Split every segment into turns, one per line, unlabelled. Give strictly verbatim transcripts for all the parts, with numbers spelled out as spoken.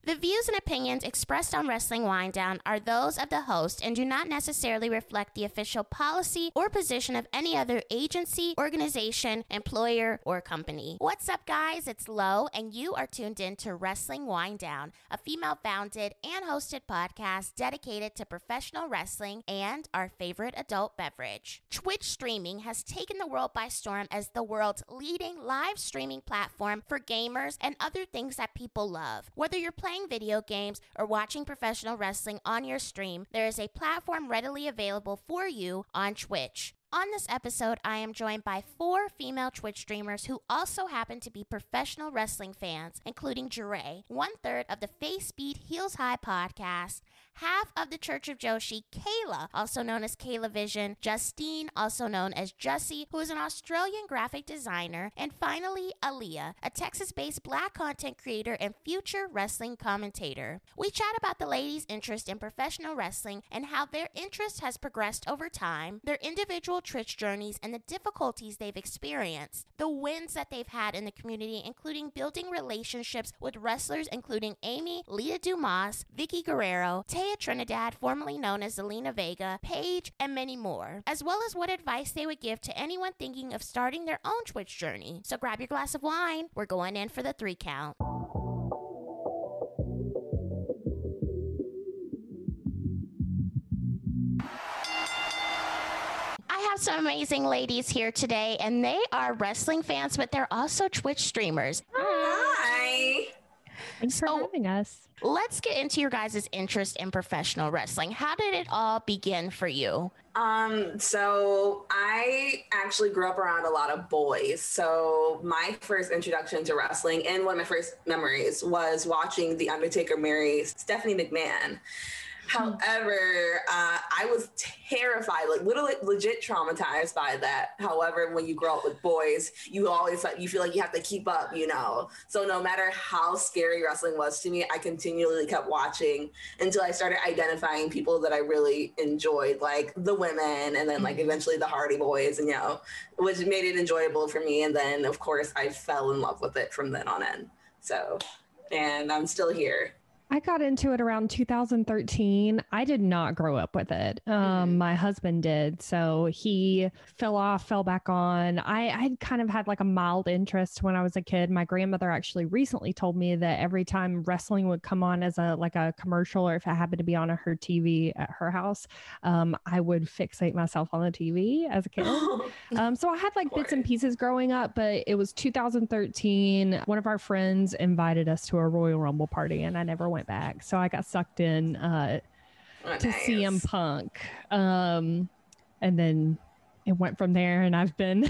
The views and opinions expressed on Wrestling Wind Down are those of the host and do not necessarily reflect the official policy or position of any other agency, organization, employer, or company. What's up, guys? It's Lo, and you are tuned in to Wrestling Wind Down, a female-founded and hosted podcast dedicated to professional wrestling and our favorite adult beverage. Twitch streaming has taken the world by storm as the world's leading live streaming platform for gamers and other things that people love. Whether you're playing video games or watching professional wrestling on your stream, there is a platform readily available for you on Twitch. On this episode, I am joined by four female Twitch streamers who also happen to be professional wrestling fans, including Jeray, one-third of the Face Speed Heels High podcast, half of the Church of Joshi, Kayla, also known as Kayla Vision, Justine, also known as Jussie, who is an Australian graphic designer, and finally, Aaliyah, a Texas-based Black content creator and future wrestling commentator. We chat about the ladies' interest in professional wrestling and how their interest has progressed over time, their individual Twitch journeys and the difficulties they've experienced, the wins that they've had in the community, including building relationships with wrestlers including Amy, Lita Dumas, Vicky Guerrero, Taya Trinidad, formerly known as Zelina Vega, Paige, and many more, as well as what advice they would give to anyone thinking of starting their own Twitch journey. So grab your glass of wine. We're going in for the three count. I have some amazing ladies here today, and they are wrestling fans, but they're also Twitch streamers.
Hi.
Thanks for
So,
having us.
Let's get into your guys' interest in professional wrestling. How did it all begin for you?
Um, so I actually grew up around a lot of boys. So my first introduction to wrestling and one of my first memories was watching The Undertaker marry Stephanie McMahon. However, uh, I was terrified, like literally legit traumatized by that. However, when you grow up with boys, you always you feel like you have to keep up, you know. So no matter how scary wrestling was to me, I continually kept watching until I started identifying people that I really enjoyed, like the women, and then like eventually the Hardy Boys, and you know, which made it enjoyable for me. And then of course I fell in love with it from then on in. So, and I'm still here.
I got into it around two thousand thirteen. I did not grow up with it. Um, mm-hmm. My husband did. So he fell off, fell back on. I, I kind of had like a mild interest when I was a kid. My grandmother actually recently told me that every time wrestling would come on as a like a commercial, or if it happened to be on her T V at her house, um, I would fixate myself on the T V as a kid. um, so I had like bits and pieces growing up, but it was two thousand thirteen. One of our friends invited us to a Royal Rumble party, and I never went back. So I got sucked in uh,
oh,
to
nice.
C M Punk. Um, and then it went from there, and I've been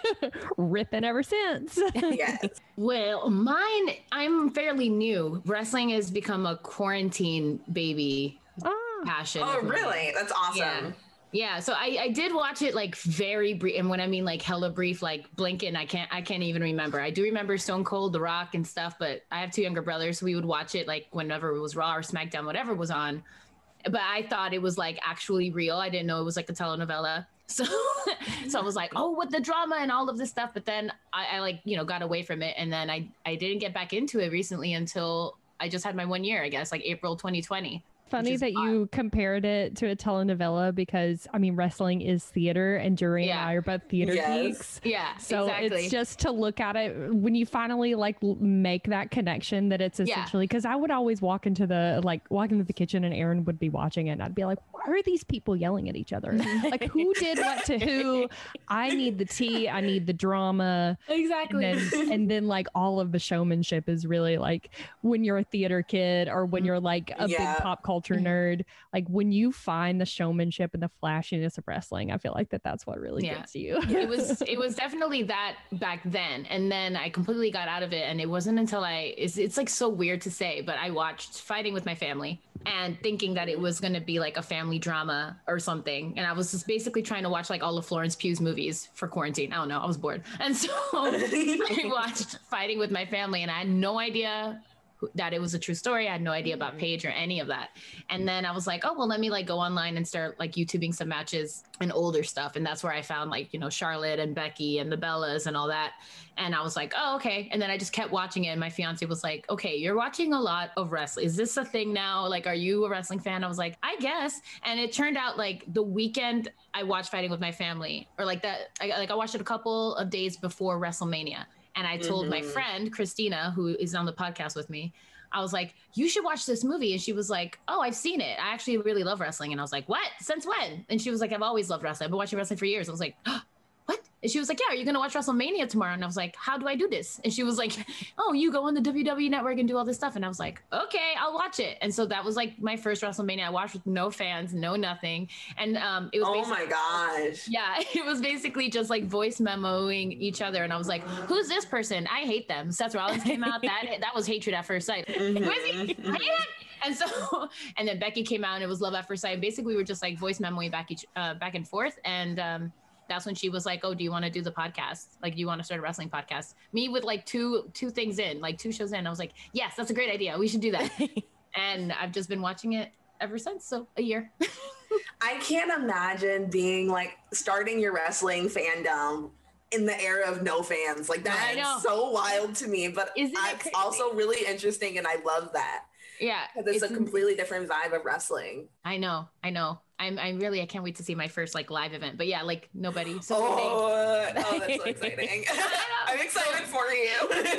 ripping ever since.
Yes.
Well, mine, I'm fairly new. Wrestling has become a quarantine baby
Oh.
passion.
Oh, really? That's awesome.
Yeah. Yeah, so I, I did watch it like very brief, and when I mean like hella brief, like blinking, I can't I can't even remember. I do remember Stone Cold, The Rock, and stuff, but I have two younger brothers, so we would watch it like whenever it was Raw or SmackDown, whatever was on. But I thought it was like actually real. I didn't know it was like a telenovela. So, so I was like, oh, with the drama and all of this stuff. But then I, I like you know got away from it, and then I I didn't get back into it recently until I just had my one year, I guess, like April twenty twenty.
Funny that odd. You compared it to a telenovela, because I mean, wrestling is theater, and Jerry
Yeah.
and I are both theater
Yes.
geeks.
Yeah,
So
exactly.
it's just to look at it when you finally like l- make that connection that it's essentially, because I would always walk into the like walk into the kitchen and Aaron would be watching it, and I'd be like, why are these people yelling at each other? Like, who did what to who? I need the tea. I need the drama.
Exactly.
And then, and then like all of the showmanship is really like when you're a theater kid, or when you're like a
Yeah.
big pop culture nerd, like when you find the showmanship and the flashiness of wrestling, I feel like that that's what really
Yeah.
gets you.
it was it was definitely that back then, and then I completely got out of it, and it wasn't until I it's, it's like so weird to say, but I watched Fighting with My Family and thinking that it was going to be like a family drama or something, and I was just basically trying to watch like all of Florence Pugh's movies for quarantine. I don't know, I was bored, and so I watched Fighting with My Family, and I had no idea who, that it was a true story. I had no idea mm-hmm. about Paige or any of that. And then I was like, oh, well, let me like go online and start like YouTubing some matches and older stuff. And that's where I found like, you know, Charlotte and Becky and the Bellas and all that. And I was like, oh, okay. And then I just kept watching it. And my fiance was like, okay, you're watching a lot of wrestling. Is this a thing now? Like, are you a wrestling fan? I was like, I guess. And it turned out like the weekend I watched Fighting with My Family, or like that, I, like I watched it a couple of days before WrestleMania. And I told mm-hmm. my friend, Christina, who is on the podcast with me, I was like, you should watch this movie. And she was like, oh, I've seen it. I actually really love wrestling. And I was like, what? Since when? And she was like, I've always loved wrestling. I've been watching wrestling for years. I was like, oh, what? And she was like, yeah, are you going to watch WrestleMania tomorrow? And I was like, how do I do this? And she was like, oh, you go on the W W E network and do all this stuff. And I was like, okay, I'll watch it. And so that was like my first WrestleMania. I watched with no fans, no nothing. And um, it was
oh my gosh.
Yeah, it was basically just like voice memoing each other. And I was like, who's this person? I hate them. Seth Rollins came out. That that was hatred at first sight. Mm-hmm. Who is he? I hate him. And so, and then Becky came out and it was love at first sight. And basically, we were just like voice memoing back each uh, back and forth. And um, that's when she was like, oh, do you want to do the podcast? Like, do you want to start a wrestling podcast? Me with like two two things in, like two shows in. I was like, yes, that's a great idea. We should do that. And I've just been watching it ever since. So a year.
I can't imagine being like starting your wrestling fandom in the era of no fans. Like that is so wild to me, but Isn't it's also really interesting. And I love that.
Yeah.
Because it's, it's a completely different vibe of wrestling.
I know. I know. I'm I'm really, I can't wait to see my first like live event, but yeah, like nobody.
So oh, oh, that's so exciting. I'm excited for you.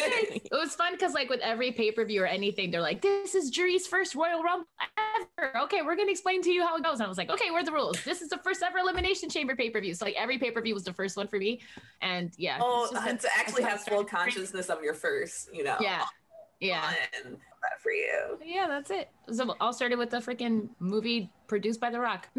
It was fun because like with every pay-per-view or anything, they're like, this is Jury's first Royal Rumble ever. Okay, we're going to explain to you how it goes. And I was like, okay, what are the rules? This is the first ever Elimination Chamber pay-per-view. So like every pay-per-view was the first one for me. And yeah.
Oh, been, to actually have full consciousness of your first, you know.
Yeah. Yeah.
Fun. For you.
Yeah, that's it. So all started with the freaking movie produced by The Rock.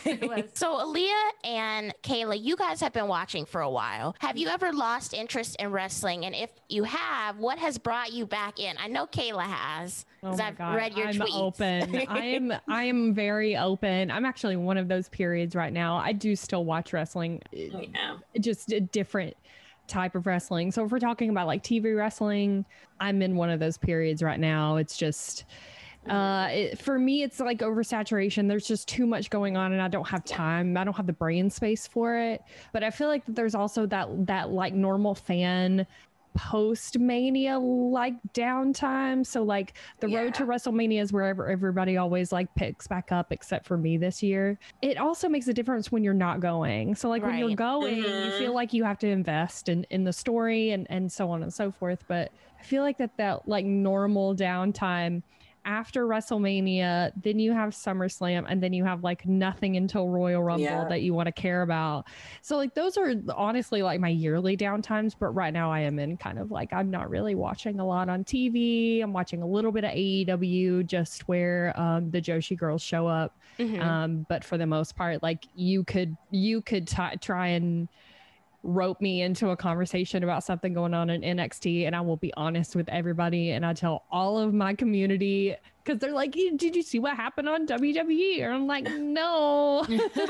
So Aaliyah and Kayla, you guys have been watching for a while. Have you ever lost interest in wrestling? And if you have, what has brought you back in? I know Kayla has, because
oh
I've
God.
read your
I'm
tweets.
Open. I am I am very open. I'm actually in one of those periods right now. I do still watch wrestling.
Yeah.
Just a different type of wrestling. So if we're talking about like T V wrestling, I'm in one of those periods right now. It's just uh it, for me it's like oversaturation. There's just too much going on and I don't have time. I don't have the brain space for it. But I feel like there's also that that like normal fan post Mania like downtime. So like the yeah. road to WrestleMania is wherever everybody always like picks back up, except for me this year. It also makes a difference when you're not going. So like right. when you're going, mm-hmm. you feel like you have to invest in, in the story and, and so on and so forth. But I feel like that that like normal downtime after WrestleMania, then you have SummerSlam, and then you have like nothing until Royal Rumble yeah. that you want to care about. So like those are honestly like my yearly downtimes, but right now I am in kind of like, I'm not really watching a lot on T V. I'm watching a little bit of A E W just where um, the Joshi girls show up. Mm-hmm. Um, but for the most part, like you could, you could t- try and rope me into a conversation about something going on in N X T, and I will be honest with everybody, and I tell all of my community, because they're like, did you see what happened on W W E? And I'm like, no.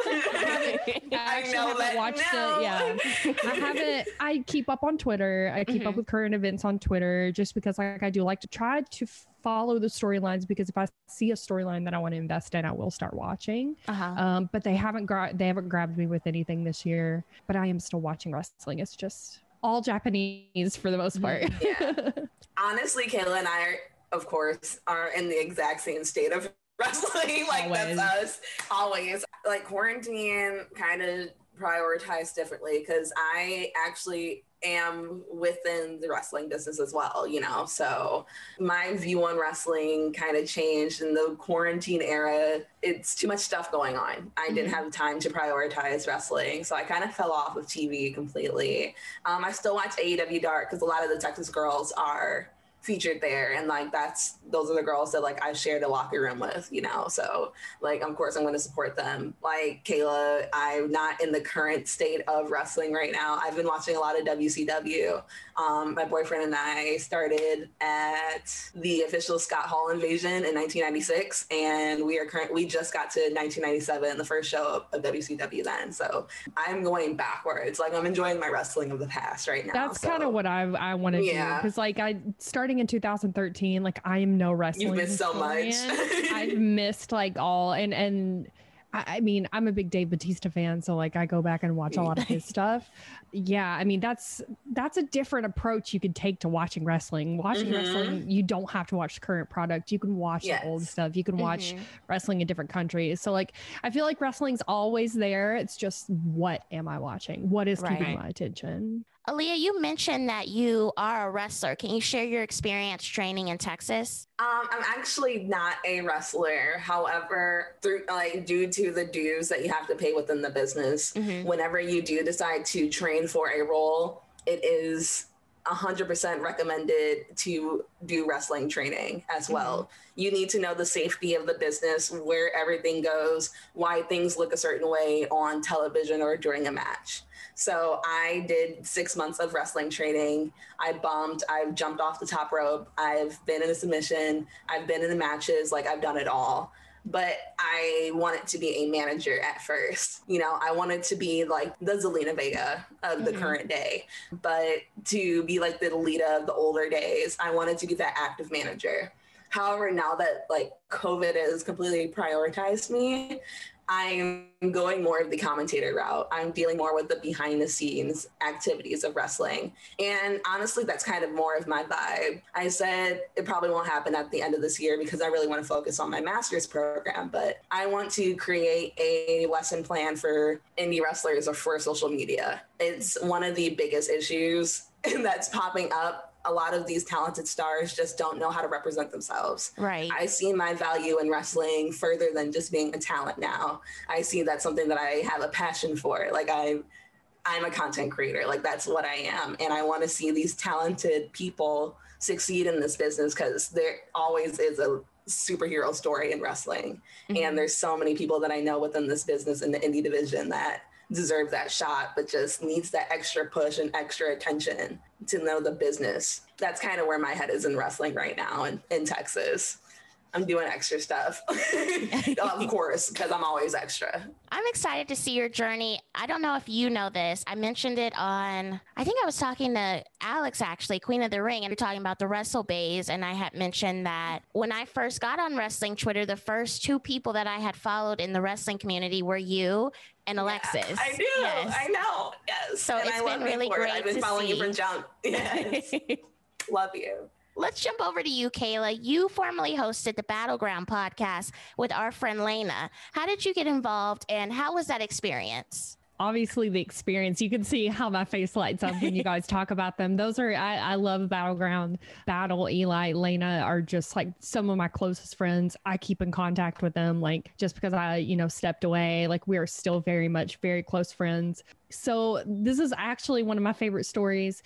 I, haven't, I actually I haven't that, watched no. it. Yeah, I haven't. I keep up on Twitter. I keep mm-hmm. up with current events on Twitter just because like I do like to try to follow the storylines, because if I see a storyline that I want to invest in, I will start watching. Uh-huh. Um, but they haven't gra- they haven't grabbed me with anything this year. But I am still watching wrestling. It's just all Japanese for the most part.
Yeah. Honestly, Kayla and I are, of course, are in the exact same state of wrestling. Like always. That's us. Always. Like quarantine kind of prioritized differently, because I actually am within the wrestling business as well, you know, so my view on wrestling kind of changed in the quarantine era. It's too much stuff going on. I mm-hmm. didn't have time to prioritize wrestling, so I kind of fell off of T V completely. Um, I still watch A E W Dark because a lot of the Texas girls are featured there, and like that's those are the girls that like I share the locker room with, you know, so like of course I'm going to support them. Like Kayla, I'm not in the current state of wrestling right now. I've been watching a lot of W C W. Um, my boyfriend and I started at the official Scott Hall invasion in nineteen ninety-six, and we are current we just got to nineteen ninety-seven, the first show of W C W then, so I'm going backwards. Like I'm enjoying my wrestling of the past right now.
That's
so.
kind of what I I want to yeah. do, because like I starting wrestling in two thousand thirteen. Like I am no wrestling.
You've missed so much.
I've missed like all, and, and I, I mean, I'm a big Dave Bautista fan. So like I go back and watch a lot of his stuff. Yeah. I mean, that's, that's a different approach you could take to watching wrestling. Watching mm-hmm. wrestling, you don't have to watch the current product. You can watch yes. the old stuff. You can watch mm-hmm. wrestling in different countries. So like, I feel like wrestling's always there. It's just, what am I watching? What is right. keeping my attention?
Aaliyah, you mentioned that you are a wrestler. Can you share your experience training in Texas?
Um, I'm actually not a wrestler. However, through like due to the dues that you have to pay within the business, mm-hmm. whenever you do decide to train for a role, it is one hundred percent recommended to do wrestling training as well. Mm-hmm. You need to know the safety of the business, where everything goes, why things look a certain way on television or during a match. So I did six months of wrestling training. I bombed. I've jumped off the top rope. I've been in a submission. I've been in the matches. Like I've done it all. But I wanted to be a manager at first. You know, I wanted to be like the Zelina Vega of the mm-hmm. current day. But to be like the Lita of the older days, I wanted to be that active manager. However, now that like COVID has completely prioritized me, I'm going more of the commentator route. I'm dealing more with the behind the scenes activities of wrestling. And honestly, that's kind of more of my vibe. I said it probably won't happen at the end of this year because I really want to focus on my master's program, but I want to create a lesson plan for indie wrestlers or for social media. It's one of the biggest issues that's popping up. A lot of these talented stars just don't know how to represent themselves.
Right.
I see my value in wrestling further than just being a talent now. I see that's something that I have a passion for. Like I, I'm a content creator. Like that's what I am. And I want to see these talented people succeed in this business because there always is a superhero story in wrestling. Mm-hmm. And there's so many people that I know within this business in the indie division that deserve that shot, but just needs that extra push and extra attention to know the business. That's kind of where my head is in wrestling right now in, in Texas. I'm doing extra stuff, of course, because I'm always extra.
I'm excited to see your journey. I don't know if you know this. I mentioned it on, I think I was talking to Alex, actually, Queen of the Ring, and we're talking about the WrestleBays. And I had mentioned that when I first got on wrestling Twitter, the first two people that I had followed in the wrestling community were you and Alexis.
Yeah, I do. Yes. I know. Yes.
So and it's
I
been really great.
I've been
to
following
see.
you from jump. Yes. Love you.
Let's jump over to you, Kayla. You formerly hosted the Battleground podcast with our friend Lena. How did you get involved and how was that experience?
Obviously the experience, you can see how my face lights up when you guys talk about them. Those are, I, I love Battleground. Battle, Eli, Lena are just like some of my closest friends. I keep in contact with them, like just because I, you know, stepped away, like we are still very much very close friends. So this is actually one of my favorite stories.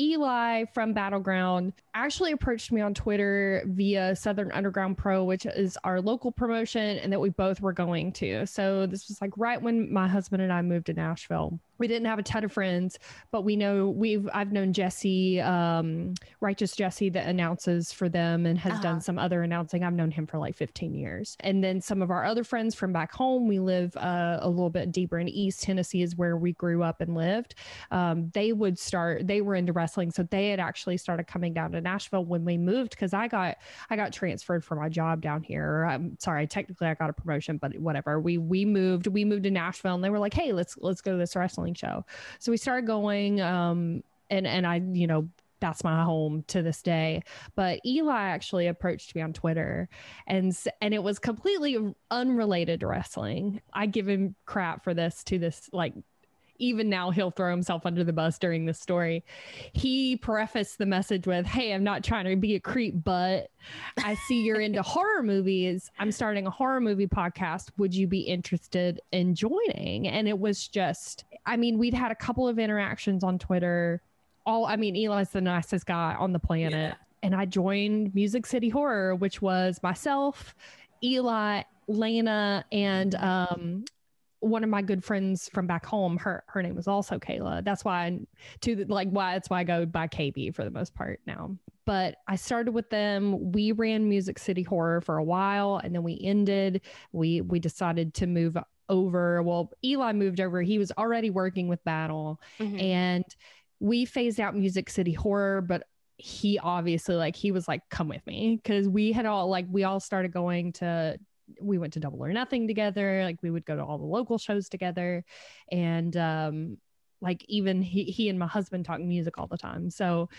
Eli from Battleground actually approached me on Twitter via Southern Underground Pro, which is our local promotion and that we both were going to. So this was like right when my husband and I moved to Nashville. We didn't have a ton of friends, but we know we've, I've known Jesse, um, Righteous Jesse that announces for them and has uh-huh. done some other announcing. I've known him for like fifteen years. And then some of our other friends from back home, we live uh, a little bit deeper in East Tennessee is where we grew up and lived. Um, they would start, they were into wrestling. So they had actually started coming down to Nashville when we moved. Cause I got, I got transferred for my job down here. I'm sorry, technically I got a promotion, but whatever. We, we moved, we moved to Nashville and they were like, hey, let's, let's go to this wrestling show. So we started going, um, and, and I, you know, that's my home to this day. But Eli actually approached me on Twitter and, and it was completely unrelated to wrestling. I give him crap for this to this, like, even now he'll throw himself under the bus during this story. He prefaced the message with, hey, I'm not trying to be a creep, but I see you're into horror movies. I'm starting a horror movie podcast. Would you be interested in joining? And it was just, I mean, we'd had a couple of interactions on Twitter. All, I mean, Eli's the nicest guy on the planet. Yeah. And I joined Music City Horror, which was myself, Eli, Lena, and, um, one of my good friends from back home, her her name was also Kayla. That's why I, to the, like why that's why I go by K B for the most part now. But I started with them. We ran Music City Horror for a while, and then we ended. We we decided to move over. Well, Eli moved over. He was already working with Battle, mm-hmm. and we phased out Music City Horror, but he obviously like, he was like, come with me. Cause we had all like, we all started going to, we went to Double or Nothing together. Like we would go to all the local shows together. And, um, like even he, he and my husband talk music all the time. So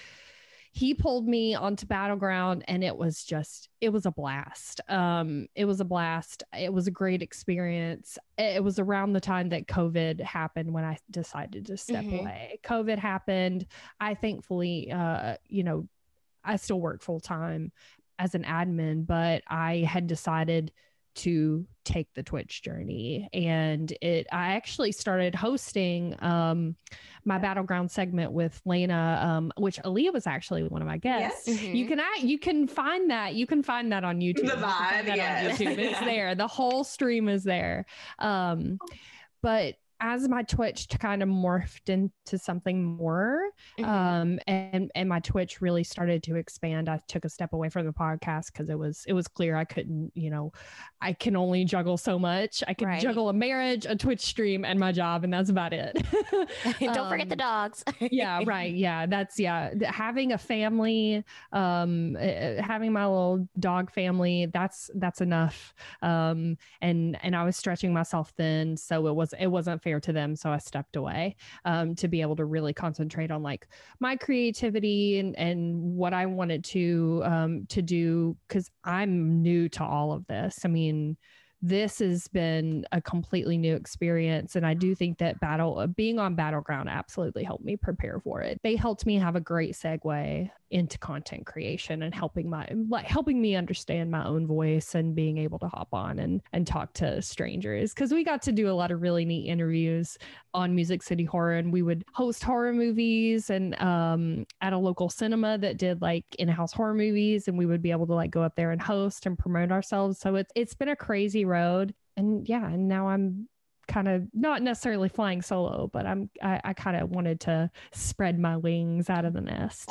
he pulled me onto Battleground and it was just, it was a blast. Um, it was a blast. It was a great experience. It was around the time that COVID happened when I decided to step mm-hmm. away. COVID happened. I thankfully, uh, you know, I still work full time as an admin, but I had decided to take the Twitch journey. And it, I actually started hosting um, my Battleground segment with Lena, um, which Aaliyah was actually one of my guests. Yes. Mm-hmm. You can, you can find that. You can find that on YouTube.
The vibe, yeah.
YouTube. It's there. The whole stream is there. Um, but as my Twitch kind of morphed into something more, mm-hmm. um, and and my Twitch really started to expand, I took a step away from the podcast because it was it was clear I couldn't, you know, I can only juggle so much. I could right. juggle a marriage, a Twitch stream, and my job, and that's about it.
Don't um, forget the dogs.
yeah, right. Yeah, that's yeah. Having a family, um, having my little dog family, that's that's enough. Um, and and I was stretching myself thin, so it was it wasn't fair to them, so I stepped away um, to be able to really concentrate on like my creativity and and what I wanted to um, to do, because I'm new to all of this. I mean, this has been a completely new experience, and I do think that battle being on Battleground absolutely helped me prepare for it. They helped me have a great segue into content creation and helping my like helping me understand my own voice and being able to hop on and and talk to strangers, because we got to do a lot of really neat interviews on Music City Horror, and we would host horror movies and um at a local cinema that did like in-house horror movies, and we would be able to like go up there and host and promote ourselves. So it's it's been a crazy road. And yeah, and now I'm kind of not necessarily flying solo, but I'm I, I kind of wanted to spread my wings out of the nest.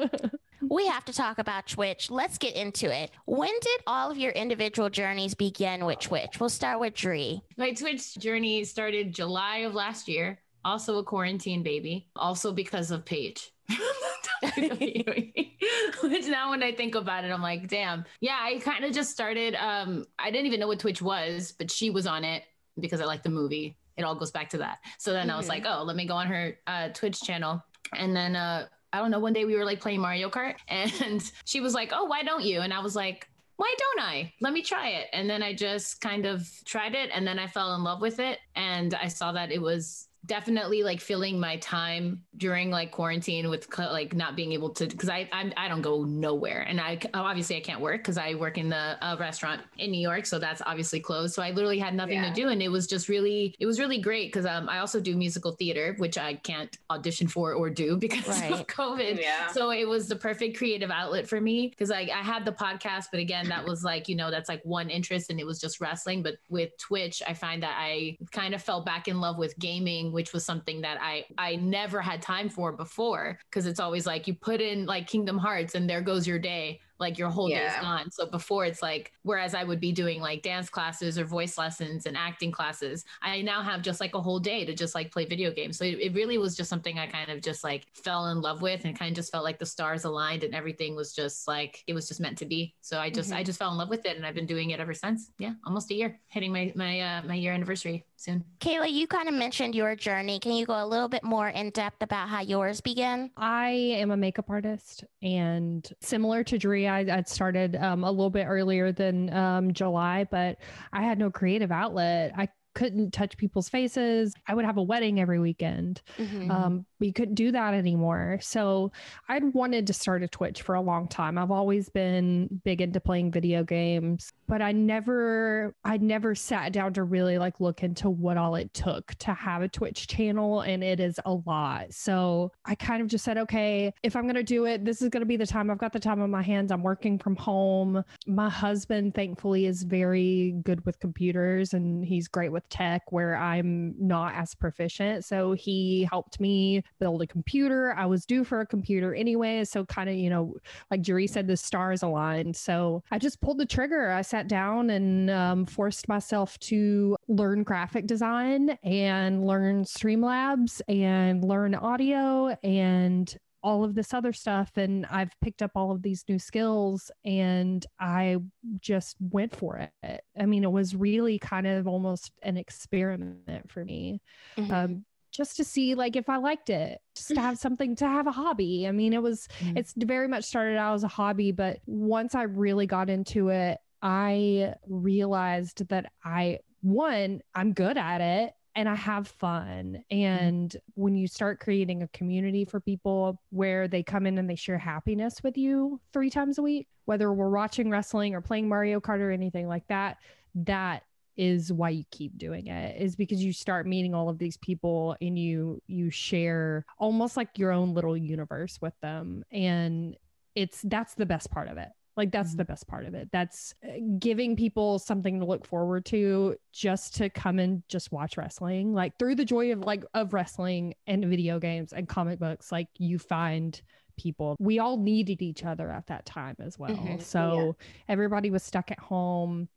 We have to talk about Twitch. Let's get into it. When did all of your individual journeys begin with Twitch? We'll start with Dree.
My Twitch journey started July of last year. Also a quarantine baby. Also because of Paige. Which now when I think about it, I'm like, damn. Yeah, I kind of just started. Um, I didn't even know what Twitch was, but she was on it because I like the movie. It all goes back to that. So then mm-hmm. I was like, oh, let me go on her uh, Twitch channel. And then uh, I don't know, one day we were like playing Mario Kart and she was like, oh, why don't you? And I was like, why don't I? Let me try it. And then I just kind of tried it. And then I fell in love with it. And I saw that it was definitely like filling my time during like quarantine with like not being able to, because I I'm, I don't go nowhere, and I obviously I can't work because I work in the uh, restaurant in New York, so that's obviously closed. So I literally had nothing yeah. to do, and it was just really it was really great because um I also do musical theater, which I can't audition for or do because right. of COVID. Yeah. So it was the perfect creative outlet for me because I I had the podcast, but again that was like, you know, that's like one interest, and it was just wrestling. But with Twitch, I find that I kind of fell back in love with gaming, which was something that I, I never had time for before, because it's always like you put in like Kingdom Hearts and there goes your day. Like your whole yeah. day is gone. So before it's like, whereas I would be doing like dance classes or voice lessons and acting classes, I now have just like a whole day to just like play video games. So it, it really was just something I kind of just like fell in love with, and kind of just felt like the stars aligned and everything was just like, it was just meant to be. So I just, mm-hmm. I just fell in love with it, and I've been doing it ever since. Yeah. Almost a year, hitting my, my, uh, my year anniversary soon.
Kayla, you kind of mentioned your journey. Can you go a little bit more in depth about how yours began?
I am a makeup artist, and similar to Dree, I, I'd started um, a little bit earlier than um, July, but I had no creative outlet. I couldn't touch people's faces. I would have a wedding every weekend. Mm-hmm. Um, we couldn't do that anymore. So I'd wanted to start a Twitch for a long time. I've always been big into playing video games, but I never, I never sat down to really like look into what all it took to have a Twitch channel. And it is a lot. So I kind of just said, okay, if I'm going to do it, this is going to be the time. I've got the time on my hands. I'm working from home. My husband, thankfully, is very good with computers, and he's great with tech where I'm not as proficient. So he helped me build a computer. I was due for a computer anyway. So kind of, you know, like Dree said, the stars aligned. So I just pulled the trigger. I sat down and um, forced myself to learn graphic design and learn Streamlabs and learn audio. And all of this other stuff, and I've picked up all of these new skills, and I just went for it. I mean, it was really kind of almost an experiment for me. Mm-hmm. Um, just to see like if I liked it, just to have something, to have a hobby. I mean, it was, mm-hmm. it's very much started out as a hobby, but once I really got into it, I realized that I, one, I'm good at it and I have fun. And mm-hmm. when you start creating a community for people where they come in and they share happiness with you three times a week, whether we're watching wrestling or playing Mario Kart or anything like that, that is why you keep doing it, is because you start meeting all of these people and you you share almost like your own little universe with them. And it's that's the best part of it. Like that's mm-hmm. the best part of it. That's giving people something to look forward to, just to come and just watch wrestling, like through the joy of like of wrestling and video games and comic books. Like you find people, we all needed each other at that time as well. Mm-hmm. So yeah. everybody was stuck at home,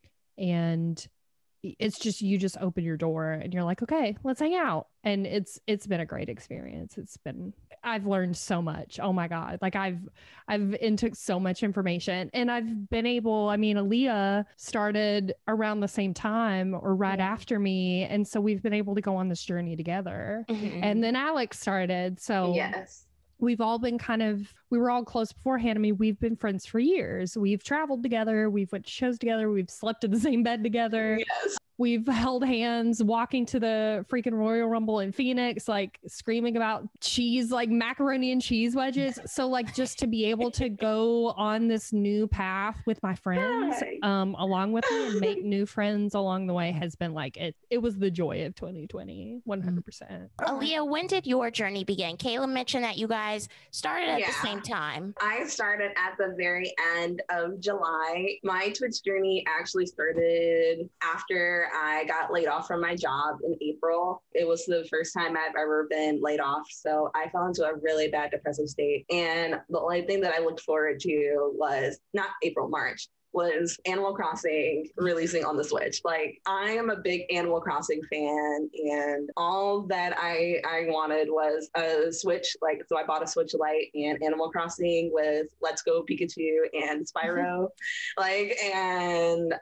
and it's just, you just open your door and you're like, okay, let's hang out. And it's, it's been a great experience. It's been, I've learned so much. Oh my God. Like I've, I've intook so much information, and I've been able, I mean, Aaliyah started around the same time or right yeah. after me. And so we've been able to go on this journey together. Mm-hmm. And then Alex started. So
yes.
we've all been kind of, we were all close beforehand. I mean, we've been friends for years. We've traveled together. We've went to shows together. We've slept in the same bed together.
Yes.
We've held hands walking to the freaking Royal Rumble in Phoenix, like screaming about cheese, like macaroni and cheese wedges. So like just to be able to go on this new path with my friends um, along with me and make new friends along the way has been like, it, it was the joy of twenty twenty, one hundred percent.
Aaliyah, when did your journey begin? Kayla mentioned that you guys started at yeah. the same time.
I started at the very end of July. My Twitch journey actually started after I got laid off from my job in April. It was the first time I've ever been laid off. So I fell into a really bad depressive state. And the only thing that I looked forward to was not April, March, was Animal Crossing releasing on the Switch. Like, I am a big Animal Crossing fan, and all that I I wanted was a Switch. Like, so I bought a Switch Lite and Animal Crossing with Let's Go Pikachu and Spyro. like, and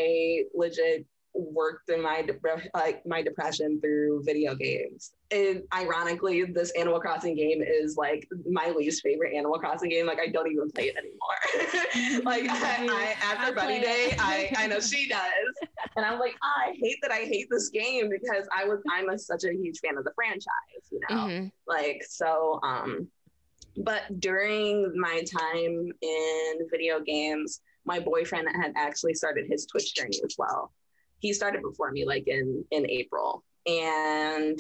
I legit worked in my de- like my depression through video games. And ironically, this Animal Crossing game is like my least favorite Animal Crossing game. Like, I don't even play it anymore. like I, I, after Buddy Day, I, I know she does, and I'm like, oh, I hate that I hate this game because I was I'm a, such a huge fan of the franchise, you know. Mm-hmm. Like so, um, but during my time in video games, my boyfriend had actually started his Twitch journey as well. He started before me, like in, in April, and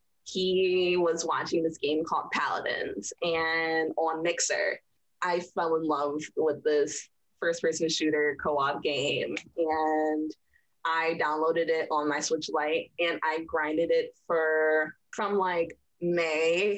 he was watching this game called Paladins, and on Mixer, I fell in love with this first-person shooter co-op game, and I downloaded it on my Switch Lite, and I grinded it for from like May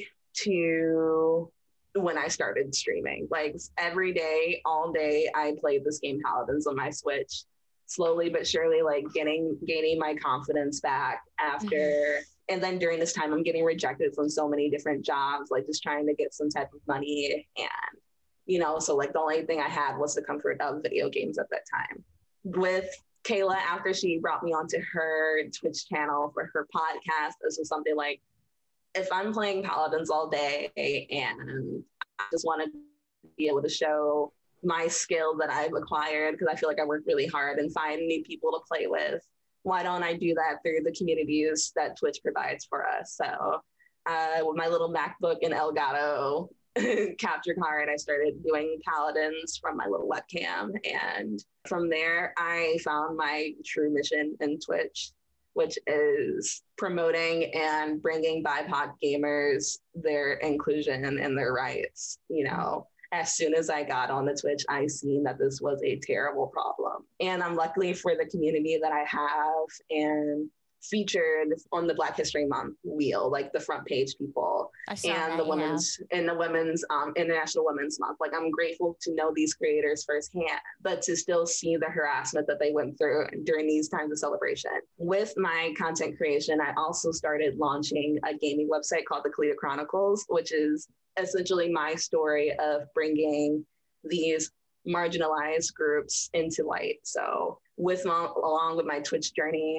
to when I started streaming. Like every day, all day, I played this game Paladins on my Switch. Slowly but surely, like getting gaining my confidence back after mm-hmm. and then during this time I'm getting rejected from so many different jobs, like just trying to get some type of money, and you know, so like the only thing I had was the comfort of video games at that time. With Kayla, after she brought me onto her Twitch channel for her podcast, this was something like, if I'm playing Paladins all day and I just want to be able to show my skill that I've acquired, because I feel like I work really hard and find new people to play with, why don't I do that through the communities that Twitch provides for us? So uh, with my little MacBook and Elgato capture card, I started doing Paladins from my little webcam. And from there, I found my true mission in Twitch, which is promoting and bringing B I P O C gamers their inclusion and their rights, you know. As soon as I got on the Twitch, I seen that this was a terrible problem. And I'm lucky for the community that I have and featured on the Black History Month wheel, like the front page people and that, the women's yeah. and the women's um, International Women's Month. Like, I'm grateful to know these creators firsthand, but to still see the harassment that they went through during these times of celebration. With my content creation, I also started launching a gaming website called the Kalita Chronicles, which is essentially my story of bringing these marginalized groups into light. So with my, along with my Twitch journey,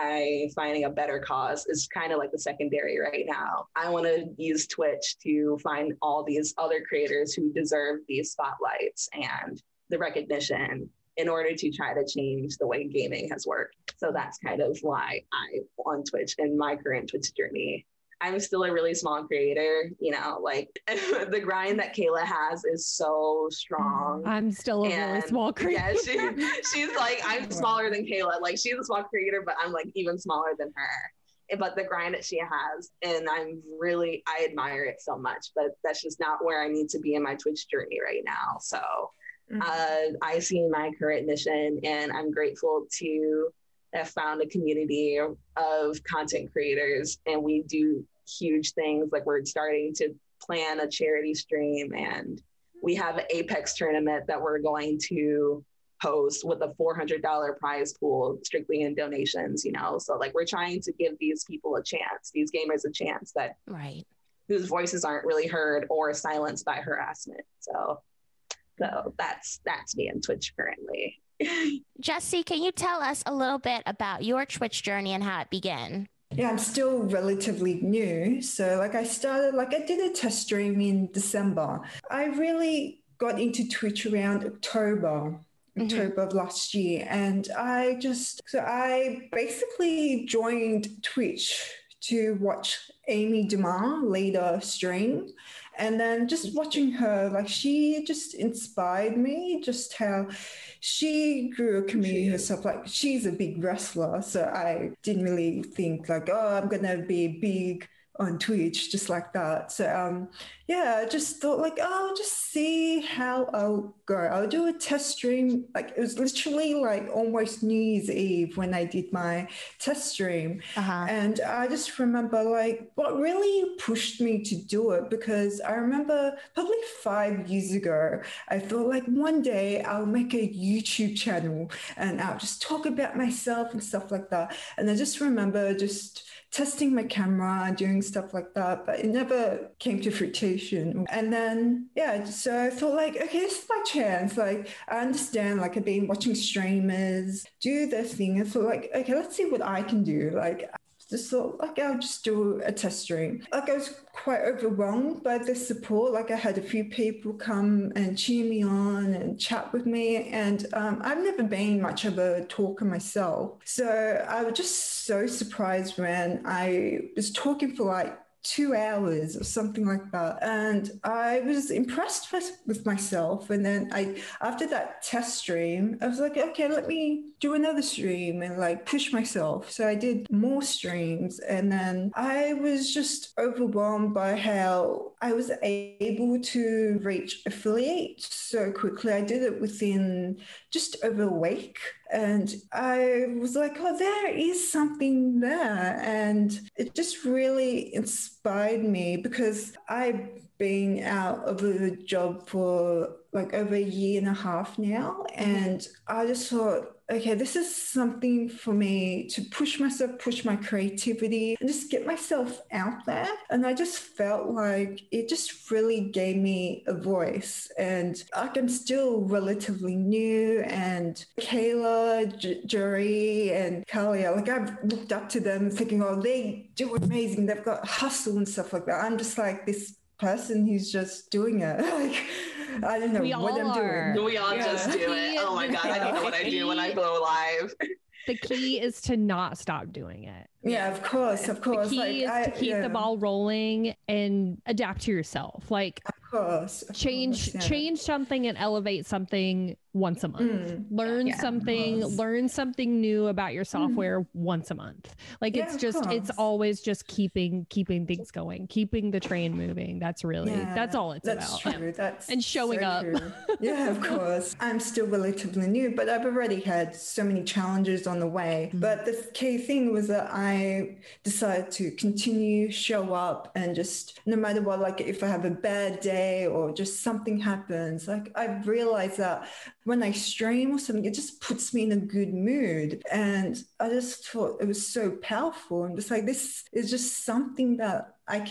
I finding a better cause is kind of like the secondary right now. I want to use Twitch to find all these other creators who deserve these spotlights and the recognition in order to try to change the way gaming has worked. So that's kind of why I'm on Twitch and my current Twitch journey. I'm still a really small creator, you know, like the grind that Kayla has is so strong.
I'm still a and, really small creator. Yeah,
she, she's like, I'm smaller than Kayla. Like she's a small creator, but I'm like even smaller than her. But the grind that she has, and I'm really, I admire it so much, but that's just not where I need to be in my Twitch journey right now. So mm-hmm. uh, I see my current mission, and I'm grateful to have found a community of content creators, and we do huge things. Like we're starting to plan a charity stream, and we have an Apex tournament that we're going to host with a four hundred dollars prize pool strictly in donations, you know? So like we're trying to give these people a chance, these gamers a chance that
right
whose voices aren't really heard or silenced by harassment. So so that's that's me on Twitch currently.
Jessie, can you tell us a little bit about your Twitch journey and how it began?
Yeah, I'm still relatively new. So like I started, like I did a test stream in December. I really got into Twitch around October, mm-hmm. October of last year. And I just, so I basically joined Twitch to watch Amy Dumas lead a stream. And then just watching her, like she just inspired me, just how she grew a community herself. Like she's a big wrestler. So I didn't really think like, oh, I'm going to be big on Twitch, just like that. So um, yeah, I just thought like, oh, I'll just see how I'll go. I'll do a test stream. Like it was literally like almost New Year's Eve when I did my test stream. Uh-huh. And I just remember like what really pushed me to do it, because I remember probably five years ago, I thought like one day I'll make a YouTube channel and I'll just talk about myself and stuff like that. And I just remember just testing my camera and doing stuff like that, but it never came to fruition. And then, yeah, so I thought like, okay, this is my chance. Like, I understand, like I've been watching streamers do their thing. I thought like, okay, let's see what I can do. Like, just thought like I'll just do a test stream. Like I was quite overwhelmed by the support. Like I had a few people come and cheer me on and chat with me. And um, I've never been much of a talker myself. So I was just so surprised when I was talking for like two hours or something like that. And I was impressed with, with myself. And then I, after that test stream, I was like, okay, let me do another stream and like push myself. So I did more streams. And then I was just overwhelmed by how I was able to reach affiliates so quickly. I did it within just over a week. And I was like, oh, there is something there. And it just really inspired me, because I've been out of a job for like over a year and a half now. And I just thought, okay, this is something for me to push myself, push my creativity, and just get myself out there. And I just felt like it just really gave me a voice. And like I'm still relatively new, and Kayla, J- Jory, and Kalia, like I've looked up to them thinking, oh, they do amazing. They've got hustle and stuff like that. I'm just like this person who's just doing it. Like, I don't know
we
what I'm
are.
doing.
We all yeah. just do it. Oh my God, I don't know what I do when I go live.
The key is to not stop doing it.
Yeah, of course, of course.
The key
like,
is
I,
to keep
yeah.
the ball rolling and adapt to yourself. Like,
of course, of
change
course, yeah.
change something and elevate something once a month.
Mm.
Learn
Yeah,
something, learn something new about your software mm. once a month. Like
yeah,
it's just, it's always just keeping keeping things going, keeping the train moving. That's really yeah, that's all it's
that's
about.
True. That's
and showing
so
up.
True. Yeah, of course. I'm still relatively new, but I've already had so many challenges on the way. Mm. But the key thing was that I decided to continue, show up, and just no matter what, like if I have a bad day or just something happens, like I realized that when I stream or something, it just puts me in a good mood. And I just thought it was so powerful. And just like, this is just something that I can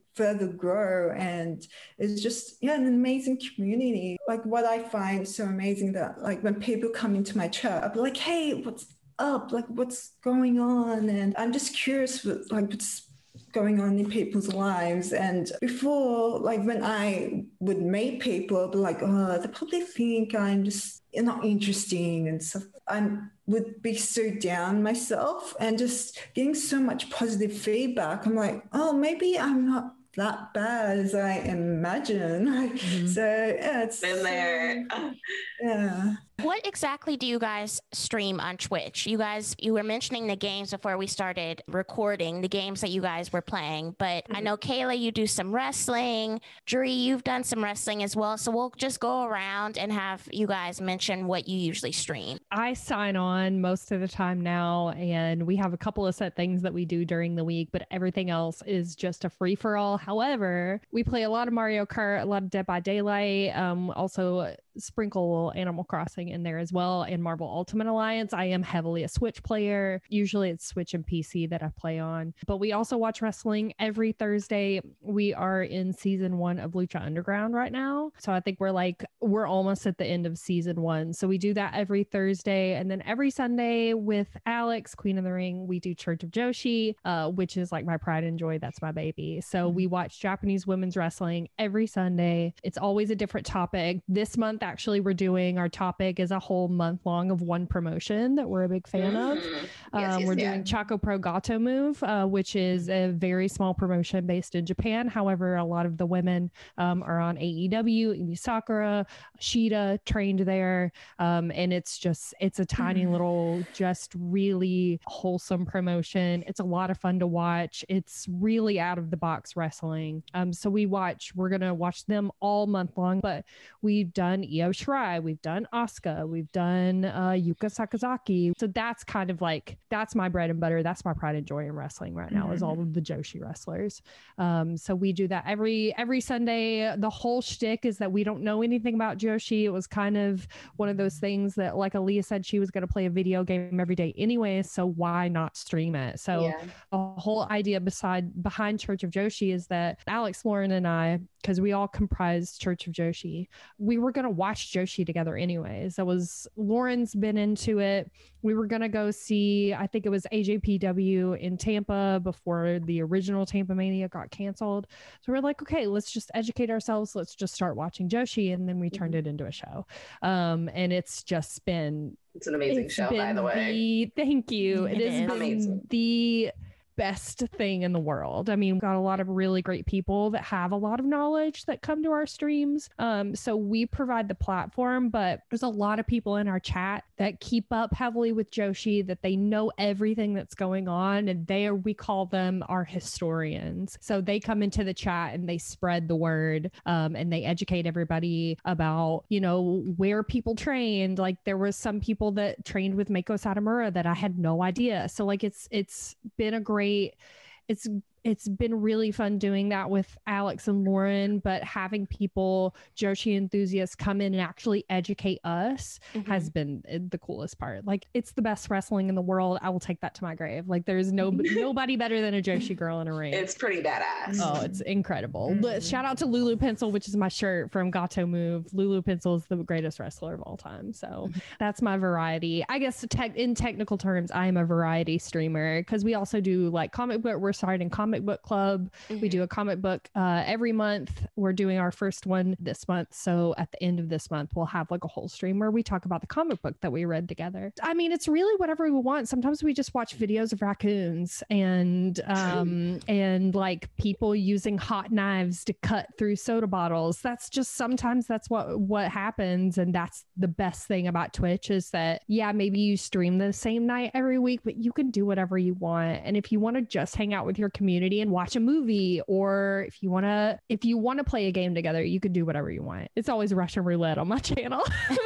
further grow. And it's just, yeah, an amazing community. Like what I find so amazing that like when people come into my chat, I'll be like, hey, what's up? Like what's going on? And I'm just curious with like what's going on in people's lives. And before, like when I would meet people, I'd be like, oh, they probably think I'm just not interesting and stuff. I would be so down myself, and just getting so much positive feedback. I'm like, oh, maybe I'm not that bad as I imagine. Mm-hmm. So yeah, it's
been there.
Uh, yeah.
What exactly do you guys stream on Twitch? You guys, you were mentioning the games before we started recording, the games that you guys were playing, but mm-hmm. I know, Kayla, you do some wrestling. Dree, you've done some wrestling as well. So we'll just go around and have you guys mention what you usually stream.
I sign on most of the time now, and we have a couple of set things that we do during the week, but everything else is just a free-for-all. However, we play a lot of Mario Kart, a lot of Dead by Daylight, um, also sprinkle Animal Crossing in there as well, and Marvel Ultimate Alliance. I am heavily a Switch player. Usually it's Switch and P C that I play on, but we also watch wrestling every Thursday. We are in season one of Lucha Underground right now. So I think we're like, we're almost at the end of season one. So we do that every Thursday. And then every Sunday with Alex, Queen of the Ring, we do Church of Joshi, uh, which is like my pride and joy. That's my baby. So we watch Japanese women's wrestling every Sunday. It's always a different topic. This month, actually, we're doing, our topic is a whole month long of one promotion that we're a big fan of.
Yes,
um,
yes,
we're
yeah.
doing Chaco Pro Gato Move, uh, which is a very small promotion based in Japan. However, a lot of the women um, are on A E W. Emi Sakura, Shida trained there. Um, and it's just, it's a tiny little, just really wholesome promotion. It's a lot of fun to watch. It's really out of the box wrestling. Um, so we watch, we're going to watch them all month long, but we've done Io Shirai, we've done Asuka, we've done uh, Yuka Sakazaki. So that's kind of like, that's my bread and butter. That's my pride and joy in wrestling right now, mm-hmm. is all of the Joshi wrestlers. Um, so we do that every every Sunday. The whole shtick is that we don't know anything about Joshi. It was kind of one of those things that, like Aaliyah said, she was going to play a video game every day anyway, so why not stream it? So yeah. The whole idea beside behind Church of Joshi is that Alex, Lauren, and I, because we all comprise Church of Joshi, we were going to watch Joshi together anyways. That was, Lauren's been into it. We were going to go see, I think it was A J P W in Tampa before the original Tampa Mania got canceled. So we're like, okay, let's just educate ourselves. Let's just start watching Joshi. And then we turned it into a show. Um, and it's just been...
It's an amazing
it's
show, by the way.
The, thank you. It, it has been amazing. The best thing in the world. I mean, we've got a lot of really great people that have a lot of knowledge that come to our streams. Um, so we provide the platform, but there's a lot of people in our chat that keep up heavily with Joshi, that they know everything that's going on, and they are, we call them our historians. So they come into the chat and they spread the word, um, and they educate everybody about, you know, where people trained. Like there was some people that trained with Meiko Satomura that I had no idea. So like it's it's been a great It's it's been really fun doing that with Alex and Lauren, but having people, Joshi enthusiasts, come in and actually educate us mm-hmm. has been the coolest part. Like it's the best wrestling in the world. I will take that to my grave. Like there's no nobody better than a Joshi girl in a ring.
It's pretty badass.
Oh, it's incredible.
Mm-hmm.
Shout out to Lulu Pencil, which is my shirt from Gato Move. Lulu Pencil is the greatest wrestler of all time. So that's my variety. I guess te- in technical terms, I am a variety streamer because we also do like comic book. We're starting comic book club. Mm-hmm. We do a comic book uh, every month. We're doing our first one this month. So at the end of this month, we'll have like a whole stream where we talk about the comic book that we read together. I mean, it's really whatever we want. Sometimes we just watch videos of raccoons and um, and like people using hot knives to cut through soda bottles. That's just sometimes that's what what happens. And that's the best thing about Twitch is that, yeah, maybe you stream the same night every week, but you can do whatever you want. And if you want to just hang out with your community and watch a movie, or if you want to if you want to play a game together, you can do whatever you want. It's always Russian roulette on my channel.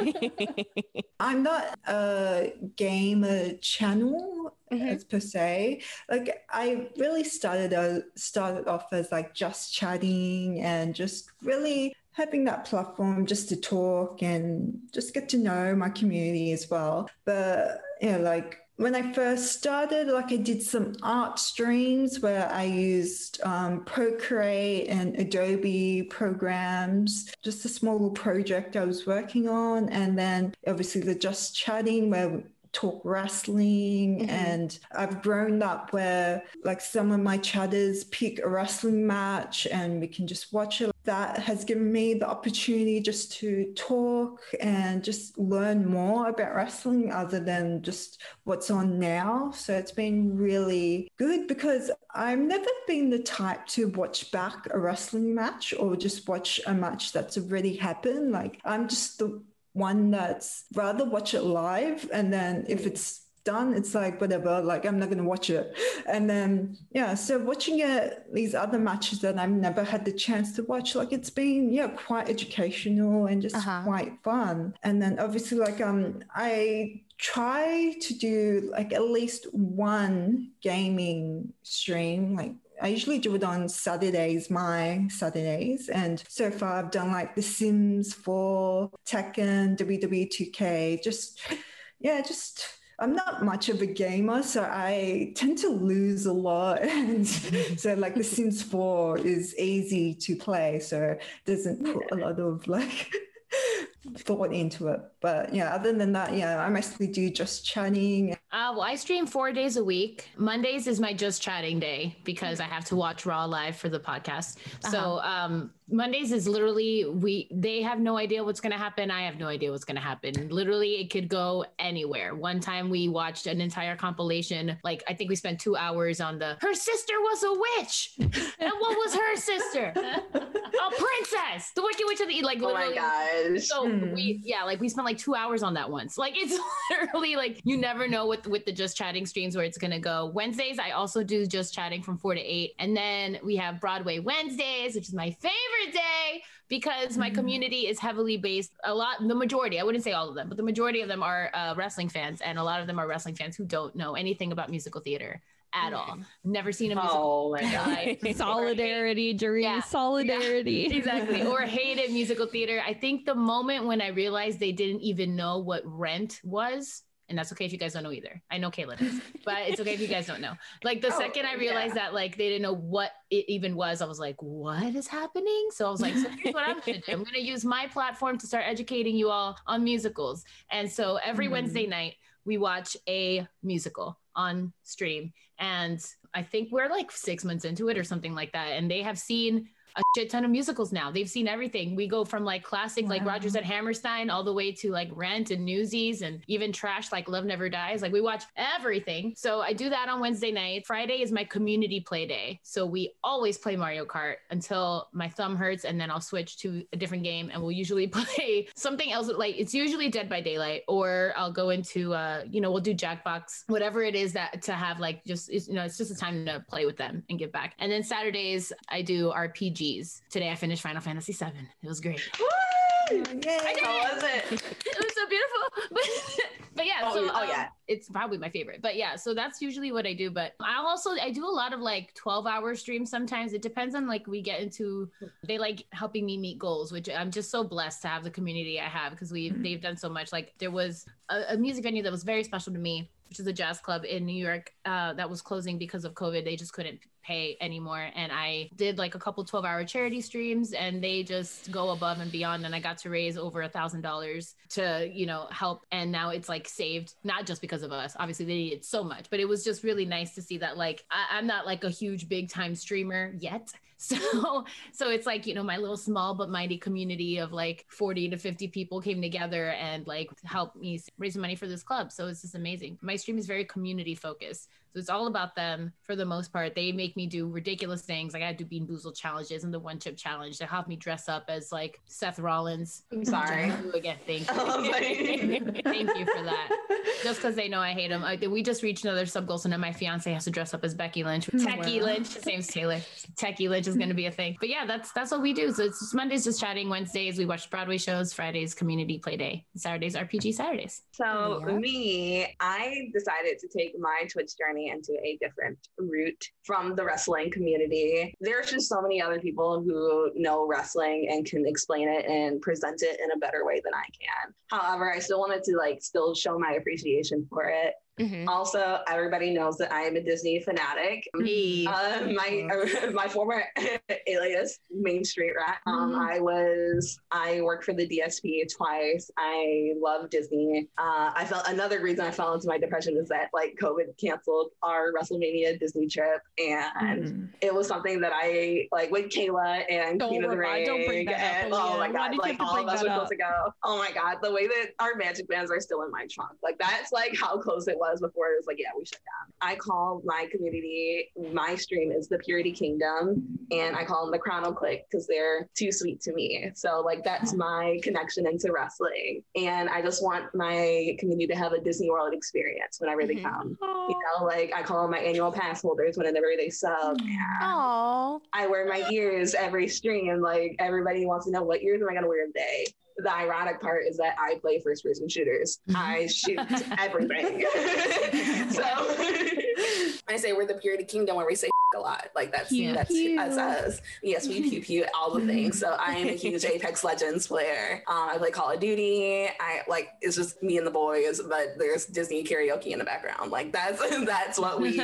I'm not a gamer channel mm-hmm. as per se. Like I really started uh, started off as like just chatting and just really having that platform just to talk and just get to know my community as well. But yeah, like when I first started, like I did some art streams where I used um, Procreate and Adobe programs, just a small little project I was working on. And then obviously the Just Chatting where we talk wrestling. Mm-hmm. And I've grown up where like some of my chatters pick a wrestling match and we can just watch it. That has given me the opportunity just to talk and just learn more about wrestling other than just what's on now. So it's been really good because I've never been the type to watch back a wrestling match or just watch a match that's already happened. Like I'm just the one that's rather watch it live, and then if it's done, it's like whatever, like I'm not going to watch it. And then yeah, so watching it, these other matches that I've never had the chance to watch, like it's been yeah quite educational and just uh-huh. quite fun. And then obviously like um I try to do like at least one gaming stream. Like I usually do it on Saturdays, my Saturdays. And so far I've done like The Sims four, Tekken, W W two K, just yeah just I'm not much of a gamer, so I tend to lose a lot. And so like The Sims four is easy to play, so it doesn't put a lot of like thought into it. But yeah, other than that, yeah, I mostly do Just Chatting.
Uh, well, I stream four days a week. Mondays is my Just Chatting day because I have to watch Raw live for the podcast. Uh-huh. So um, Mondays is literally, we they have no idea what's going to happen. I have no idea what's going to happen. Literally, it could go anywhere. One time we watched an entire compilation. Like, I think we spent two hours on the, her sister was a witch. And what was her sister? A princess. The Wicked Witch of the, like, literally.
Oh my gosh.
So we, yeah, like we spent like two hours on that once. Like, it's literally like, you never know what with the Just Chatting streams where it's gonna go. Wednesdays I also do Just Chatting from four to eight, and then we have Broadway Wednesdays, which is my favorite day because my community is heavily based, a lot, the majority, I wouldn't say all of them, but the majority of them are uh, wrestling fans, and a lot of them are wrestling fans who don't know anything about musical theater at all. Never seen a musical.
Oh my god.
Solidarity, Jerry. Yeah. Solidarity.
Yeah, exactly. Or hated musical theater. I think the moment when I realized they didn't even know what Rent was, and that's okay if you guys don't know either. I know Kayla does, but it's okay if you guys don't know. Like the oh, second I realized yeah. that like they didn't know what it even was, I was like, what is happening? So I was like, so here's what I'm gonna do. I'm gonna use my platform to start educating you all on musicals. And so every mm. Wednesday night we watch a musical on stream. And I think we're like six months into it or something like that. And they have seen a shit ton of musicals now. They've seen everything. We go from like classic, wow. like Rodgers and Hammerstein, all the way to like Rent and Newsies and even trash like Love Never Dies. Like we watch everything. So I do that on Wednesday night. Friday is my community play day. So we always play Mario Kart until my thumb hurts, and then I'll switch to a different game and we'll usually play something else. Like it's usually Dead by Daylight, or I'll go into, uh, you know, we'll do Jackbox, whatever it is that to have like just, you know, it's just a time to play with them and give back. And then Saturdays I do R P Gs. Today I finished Final Fantasy seven. It was great.
Woo!
I did
How
it.
was it?
It was so beautiful. But, but yeah,
oh,
so
oh
um,
yeah,
it's probably my favorite. But yeah, so that's usually what I do. But I also I do a lot of like twelve hour streams sometimes. It depends on like we get into, they like helping me meet goals, which I'm just so blessed to have the community I have because we mm-hmm. they've done so much. Like there was a, a music venue that was very special to me, which is a jazz club in New York uh, that was closing because of COVID. They just couldn't pay anymore. And I did like a couple twelve hour charity streams, and they just go above and beyond. And I got to raise over a thousand dollars to, you know, help. And now it's like saved, not just because of us. Obviously they needed so much, but it was just really nice to see that like, I, I'm not like a huge big time streamer yet. So, so it's like, you know, my little small but mighty community of like forty to fifty people came together and like helped me raise money for this club. So it's just amazing. My stream is very community focused. So it's all about them for the most part. They make me do ridiculous things. Like I do Bean Boozled challenges and the One Chip Challenge. They help me dress up as like Seth Rollins.
I'm sorry.
Again, thank you. Thank you for that. Just because they know I hate him. I, we just reached another sub goal, so now my fiance has to dress up as Becky Lynch. Techie wow. Lynch. His name's Taylor. Techie Lynch is going to be a thing. But yeah, that's that's what we do. So it's just Mondays just chatting. Wednesdays we watch Broadway shows. Fridays community play day. Saturdays R P G Saturdays.
So
yeah.
me, I decided to take my Twitch journey into a different route from the wrestling community. There's just so many other people who know wrestling and can explain it and present it in a better way than I can. However, I still wanted to like still show my appreciation for it. Mm-hmm. Also, everybody knows that I am a Disney fanatic.
Me.
Uh, my uh, my former alias, Main Street Rat. Um, mm-hmm. I was I worked for the D S P twice. I love Disney. Uh, I felt another reason I fell into my depression is that like COVID canceled our WrestleMania Disney trip, and mm-hmm. it was something that I like with Kayla and
don't
Queen of the Ring.
Don't bring that
and,
up,
oh my god, like all of us were supposed to go. Oh my god, the way that our Magic bands are still in my trunk, like that's like how close it was before it was like, yeah, we shut down. I call my community, my stream is the Purity Kingdom, and I call them the Chrono Click because they're too sweet to me. So like that's my connection into wrestling, and I just want my community to have a Disney World experience whenever they come. Aww. You know, like I call them my annual pass holders whenever they sub.
Oh,
I wear my ears every stream. Like everybody wants to know what ears am I gonna wear today. The ironic part is that I play first person shooters. I shoot everything. So I say we're the Purity Kingdom where we say a lot. Like that's pew, that's pew. That's us. Yes, we pew pew all the things. So I am a huge Apex Legends player. Um, I play Call of Duty. I like it's just me and the boys, but there's Disney karaoke in the background. Like that's that's what we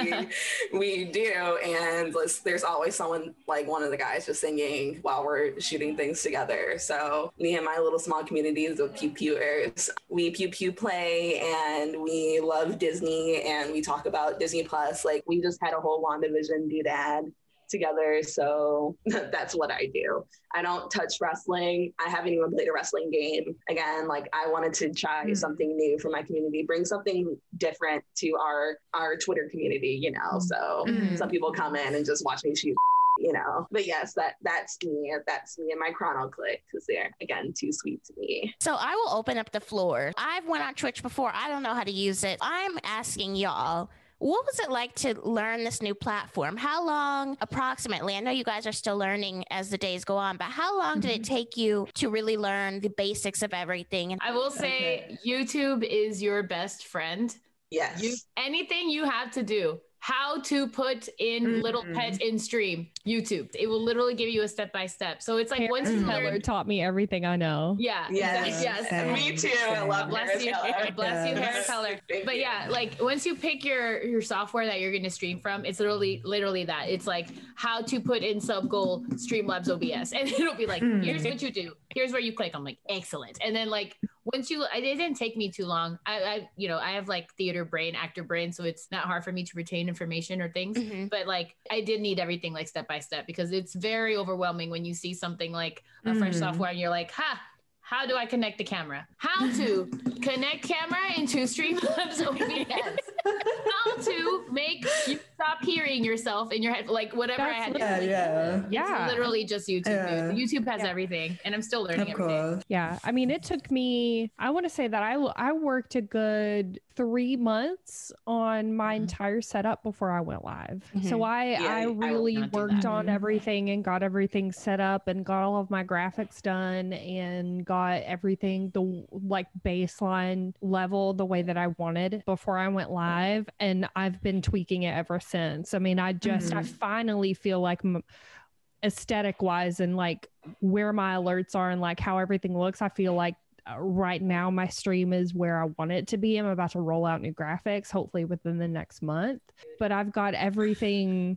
we do. And there's always someone like one of the guys just singing while we're shooting things together. So me and my little small communities of pew pewers, we pew pew play, and we love Disney, and we talk about Disney Plus. Like we just had a whole WandaVision doodad together, so that's what I do. I don't touch wrestling. I haven't even played a wrestling game. Again, like I wanted to try mm. something new for my community, bring something different to our our Twitter community, you know. So mm. some people come in and just watch me shoot, you know. But yes, that that's me. That's me and my Chrono Click, because they're again too sweet to me.
So I will open up the floor. I've went on Twitch before. I don't know how to use it. I'm asking y'all, what was it like to learn this new platform? How long approximately? I know you guys are still learning as the days go on, but how long did it take you to really learn the basics of everything?
I will say okay. YouTube is your best friend.
Yes.
You, anything you have to do, how to put in mm-hmm. little pets in stream, YouTube. It will literally give you a step by step. So it's like
Harris
once you
Teller
learn,
taught me everything I know.
Yeah.
Yes.
Exactly.
Yes. Me too. I love
bless
Harris
you.
Teller.
Bless you, Harris Teller. But yeah, like once you pick your your software that you're going to stream from, it's literally literally that. It's like how to put in sub goal Streamlabs O B S, and it'll be like, mm. here's what you do. Here's where you click. I'm like, excellent. And then like once you, it didn't take me too long. I, I, you know, I have like theater brain, actor brain, so it's not hard for me to retain information or things. Mm-hmm. But like, I did need everything like step by step, because it's very overwhelming when you see something like a mm-hmm. fresh software and you're like, ha, how do I connect the camera? How to connect camera into Streamlabs O B S. How to make you stop hearing yourself in your head, like whatever That's, I had to
yeah,
do.
Yeah,
yeah. It's literally just YouTube. Yeah. YouTube has yeah. everything, and I'm still learning everything.
Yeah, I mean, it took me, I want to say that I, I worked a good three months on my mm-hmm. entire setup before I went live. Mm-hmm. So I, yeah, I really I worked on everything and got everything set up and got all of my graphics done and got everything the like baseline level the way that I wanted before I went live. And I've been tweaking it ever since. I mean, I just, mm-hmm. I finally feel like m- aesthetic wise and like where my alerts are and like how everything looks, I feel like uh, right now my stream is where I want it to be. I'm about to roll out new graphics, hopefully within the next month, but I've got everything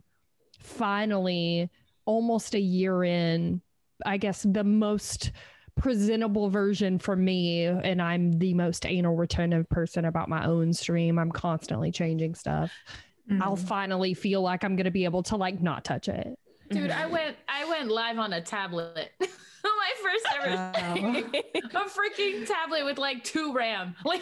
finally almost a year in, I guess the most presentable version for me, and I'm the most anal retentive person about my own stream. I'm constantly changing stuff. Mm-hmm. I'll finally feel like I'm going to be able to like not touch it.
Dude, I went I went live on a tablet. My first ever thing. A freaking tablet with like two RAM. Like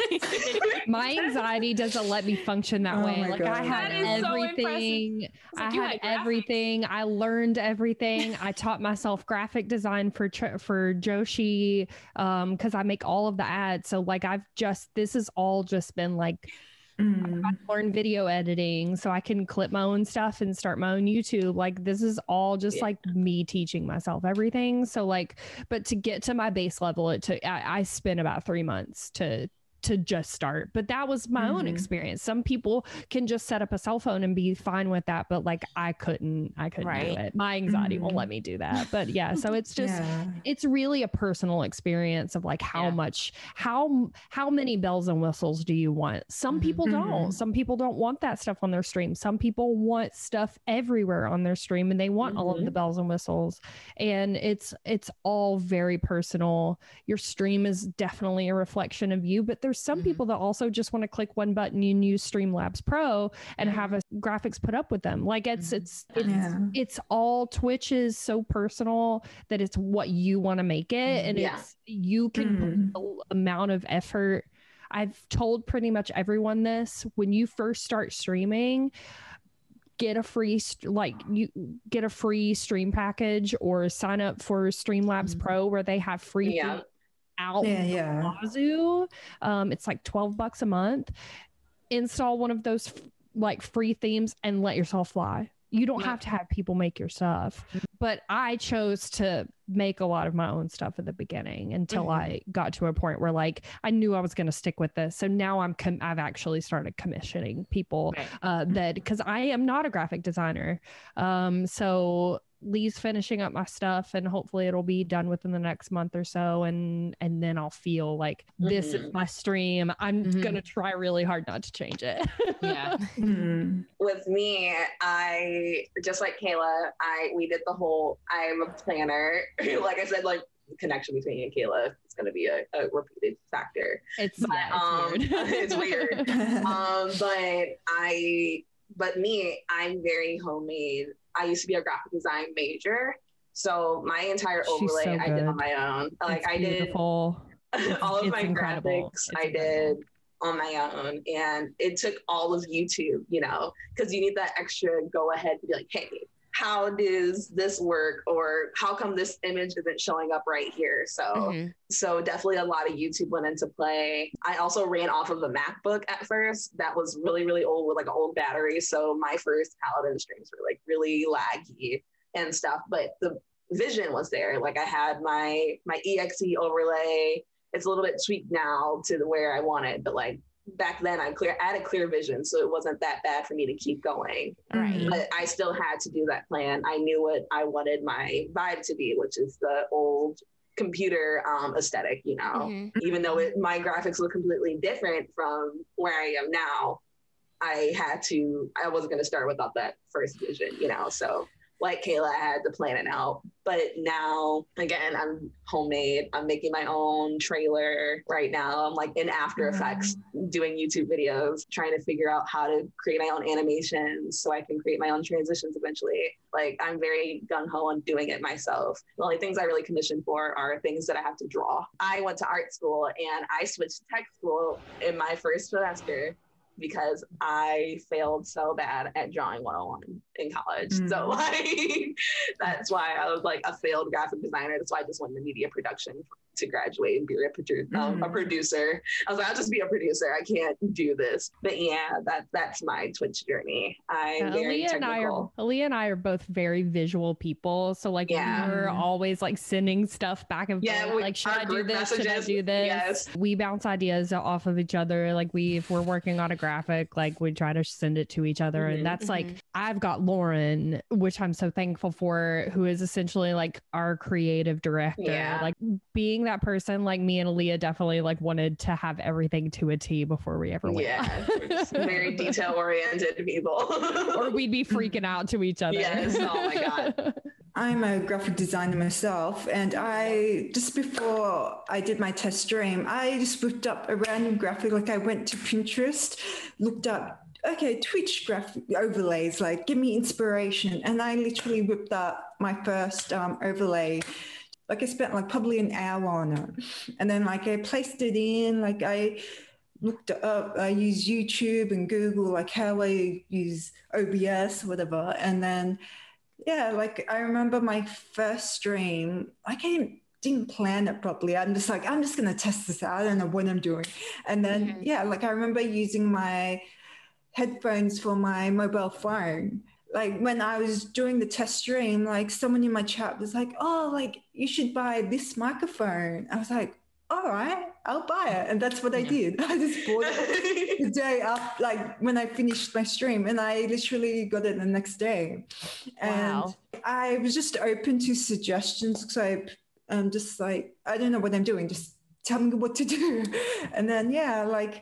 my anxiety doesn't let me function that
oh
way. Like God. I had everything. So I, like, I had everything. I learned everything. I taught myself graphic design for for Joshi um because I make all of the ads. So like I've just this has all just been like Mm. I learned video editing so I can clip my own stuff and start my own YouTube. Like this is all just yeah. like me teaching myself everything. So like, but to get to my base level, it took, I, I spent about three months to, to just start. But that was my mm-hmm. own experience. Some people can just set up a cell phone and be fine with that, but like I couldn't, I couldn't right. do it. My anxiety mm-hmm. won't let me do that. But yeah, so it's just, yeah. it's really a personal experience of like how yeah. much, how, how many bells and whistles do you want? Some people mm-hmm. don't. Some people don't want that stuff on their stream. Some people want stuff everywhere on their stream and they want mm-hmm. all of the bells and whistles. And it's, it's all very personal. Your stream is definitely a reflection of you, but there's some mm-hmm. people that also just want to click one button and use Streamlabs Pro and have a graphics put up with them. Like it's, it's, it's, yeah. it's all Twitch is so personal that it's what you want to make it. And yeah. it's, you can mm-hmm. put the amount of effort. I've told pretty much everyone this, when you first start streaming, get a free, like you get a free stream package or sign up for Streamlabs mm-hmm. Pro where they have free
yeah.
out yeah, yeah. Wazoo. Um, it's like twelve bucks a month. Install one of those like free themes and let yourself fly. You don't yeah. have to have people make your stuff. But I chose to make a lot of my own stuff at the beginning until mm-hmm. I got to a point where like I knew I was going to stick with this. So now I'm com- I've actually started commissioning people right. uh, that because I am not a graphic designer. Um, so Lee's finishing up my stuff and hopefully it'll be done within the next month or so, and and then I'll feel like mm-hmm. this is my stream. I'm mm-hmm. gonna try really hard not to change it.
yeah.
Mm-hmm. With me, I just like Kayla, I we did the whole I'm a planner. Like I said, like the connection between me and Kayla is going to be a, a repeated factor.
It's,
but,
yeah,
um,
it's weird.
it's weird. um, but I, but me, I'm very homemade. I used to be a graphic design major. So my entire overlay so I did on my own. Like it's I
beautiful.
did all of
it's
my
incredible.
graphics
it's
I
incredible.
did on my own. And it took all of YouTube, you know, because you need that extra go ahead to be like, hey, how does this work? Or how come this image isn't showing up right here? So, mm-hmm. so definitely a lot of YouTube went into play. I also ran off of a MacBook at first. That was really, really old with like an old battery. So my first Paladin streams were like really laggy and stuff, but the vision was there. Like I had my, my E X E overlay. It's a little bit tweaked now to the where I want it, but like back then I clear I had a clear vision, so it wasn't that bad for me to keep going.
Right.
But I still had to do that plan. I knew what I wanted my vibe to be, which is the old computer um, aesthetic, you know. Mm-hmm. Even though it, my graphics look completely different from where I am now, I had to, I wasn't going to start without that first vision, you know. So like Kayla, I had to plan it out. But now, again, I'm homemade. I'm making my own trailer right now. I'm like in After Effects mm-hmm. doing YouTube videos, trying to figure out how to create my own animations so I can create my own transitions eventually. Like I'm very gung-ho on doing it myself. The only things I really commission for are things that I have to draw. I went to art school and I switched to tech school in my first semester because I failed so bad at drawing one oh one in college. Mm. So like, that's why I was like a failed graphic designer. That's why I just went into media production to graduate and be a, produ- mm. um, a producer. I was like, I'll just be a producer. I can't do this. But yeah, that that's my Twitch journey. I'm uh, very
Aaliyah
technical.
And I are, Aaliyah and I are both very visual people. So like
yeah.
we're always like sending stuff back and forth. Yeah, we, like, should I do this? Messages, should I do this?
Yes.
We bounce ideas off of each other. Like we, if we're working on a graphic, like we try to send it to each other. Mm-hmm. And that's mm-hmm. like, I've got Lauren, which I'm so thankful for, who is essentially like our creative director.
Yeah.
Like being that person, like me and Aaliyah definitely like wanted to have everything to a T before we ever went.
Yeah, we're just very detail oriented people.
Or we'd be freaking out to each other.
Yes, oh my God.
I'm a graphic designer myself, and I just before I did my test stream, I just whipped up a random graphic. Like I went to Pinterest, looked up, okay, Twitch graphic overlays, like give me inspiration. And I literally whipped up my first um, overlay. Like I spent like probably an hour on it. And then like I placed it in, like I looked up, I used YouTube and Google, like how I use O B S, whatever. And then, yeah, like I remember my first stream, like I didn't plan it properly. I'm just like, I'm just going to test this out. I don't know what I'm doing. And then, mm-hmm. yeah, like I remember using my headphones for my mobile phone. Like when I was doing the test stream, like someone in my chat was like, oh, like you should buy this microphone. I was like, all right, I'll buy it. And that's what I did. I just bought it the day after, like when I finished my stream, and I literally got it the next day. And
Wow.
I was just open to suggestions because I, I'm just like, I don't know what I'm doing. Just tell me what to do. And then, yeah, like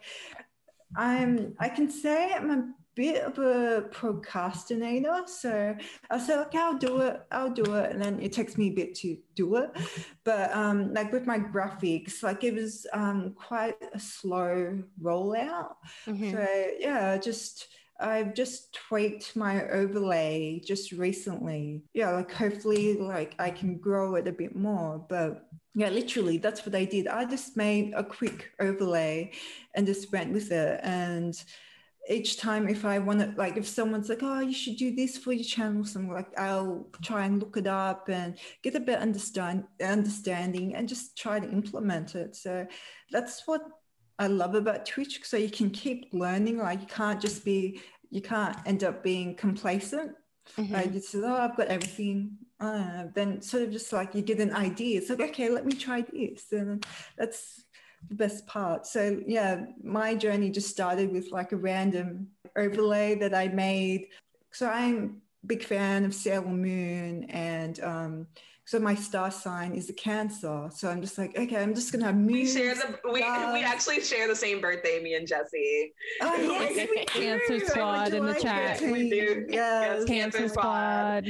I'm, I can say I'm a bit of a procrastinator. So I'll say, okay, I'll do it. I'll do it. And then it takes me a bit to do it. But um, like with my graphics, like it was um, quite a slow rollout.
Mhm.
So yeah, just, I've just tweaked my overlay just recently. Yeah, like hopefully like I can grow it a bit more. But yeah, literally that's what I did. I just made a quick overlay and just went with it. And each time if I want to, like if someone's like, oh, you should do this for your channel, something like, I'll try and look it up and get a bit understand understanding and just try to implement it. So that's what I love about Twitch. So you can keep learning. Like you can't just be, you can't end up being complacent.
Mhm.
Like it's, oh, I've got everything. Uh, then sort of just like you get an idea. It's like, okay, let me try this. And that's the best part. So yeah, my journey just started with like a random overlay that I made. So I'm a big fan of Sailor Moon, and um, so my star sign is a Cancer. So I'm just like, okay, I'm just gonna have moon.
We share the we,
stars.
we actually share the same birthday, me and Jesse.
Oh yes, we do.
Cancer
I'm a
squad in the
July
chat.
thirteenth.
We do.
Yes.
Cancer squad.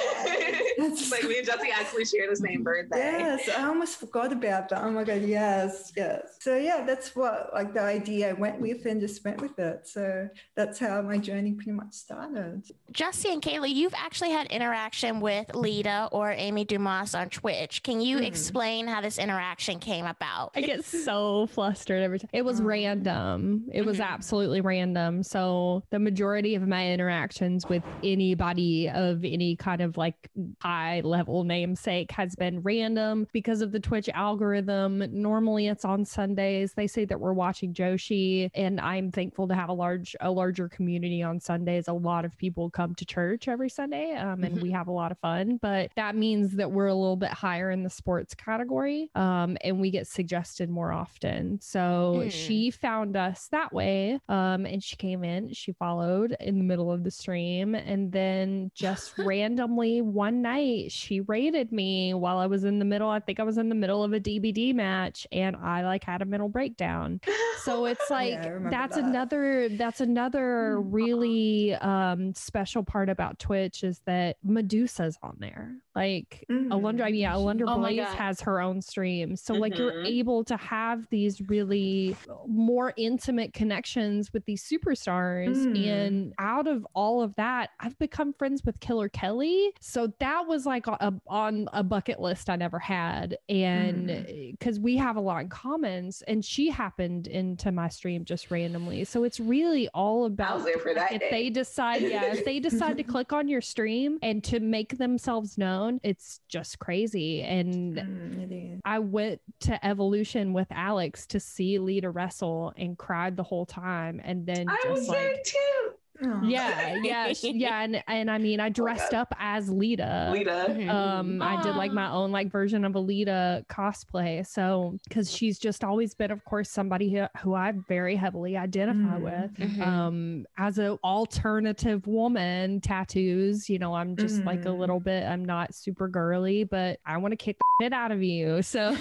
It's like me and Jesse actually share the same birthday.
Yes, I almost forgot about that. Oh my God, yes, yes. So yeah, that's what like the idea I went with and just went with it. So that's how my journey pretty much started.
Jesse and Kaylee, you've actually had interaction with Lita or Amy Dumas on Twitch. Can you
Mhm.
explain how this interaction came about?
I get so flustered every time. It was
Oh.
random. It was
Mhm.
absolutely random. So the majority of my interactions with anybody of any kind of like high level namesake has been random because of the Twitch algorithm. Normally it's on Sundays. They say that we're watching Joshi, and I'm thankful to have a large, a larger community on Sundays. A lot of people come to church every Sunday, um, and we have a lot of fun. But that means that we're a little bit higher in the sports category, um, and we get suggested more often. So
Hmm.
she found us that way, um, and she came in, she followed in the middle of the stream, and then just randomly one night she raided me while I was in the middle. I think I was in the middle of a D B D match, and I like had a mental breakdown. So it's like
Yeah, I remember
that's
that.
another that's another
Mm.
really um special part about Twitch is that Medusa's on there. Like
Mm.
Alundra, yeah, Alundra
Oh my
Blaze
God.
has her own stream. So like you're
Mhm.
able to have these really more intimate connections with these superstars.
Mm.
And out of all of that, I've become friends with Killer Kelly. So that was like a, on a bucket list I never had. And because we have a lot in commons, and she happened into my stream just randomly. So it's really all
I
about
was there for that
if
day.
they decide, yeah, if they decide to click on your stream and to make themselves known, it's just crazy. And
Mm, it is.
I went to Evolution with Alex to see Lita wrestle and cried the whole time. And then
I was
just
there
like,
too.
Oh.
yeah, yeah, sh- yeah. And, and I mean, I dressed
God.
up as Lita.
Lita.
Mhm.
Um, I did like my
Ah.
own like version of Alita cosplay. So, because she's just always been, of course, somebody who, who I very heavily identify
Mm.
with.
Mhm.
Um, as an alternative woman, tattoos, you know, I'm just like a
Mm.
little bit, I'm not super girly, but I want to kick the shit out of you. So,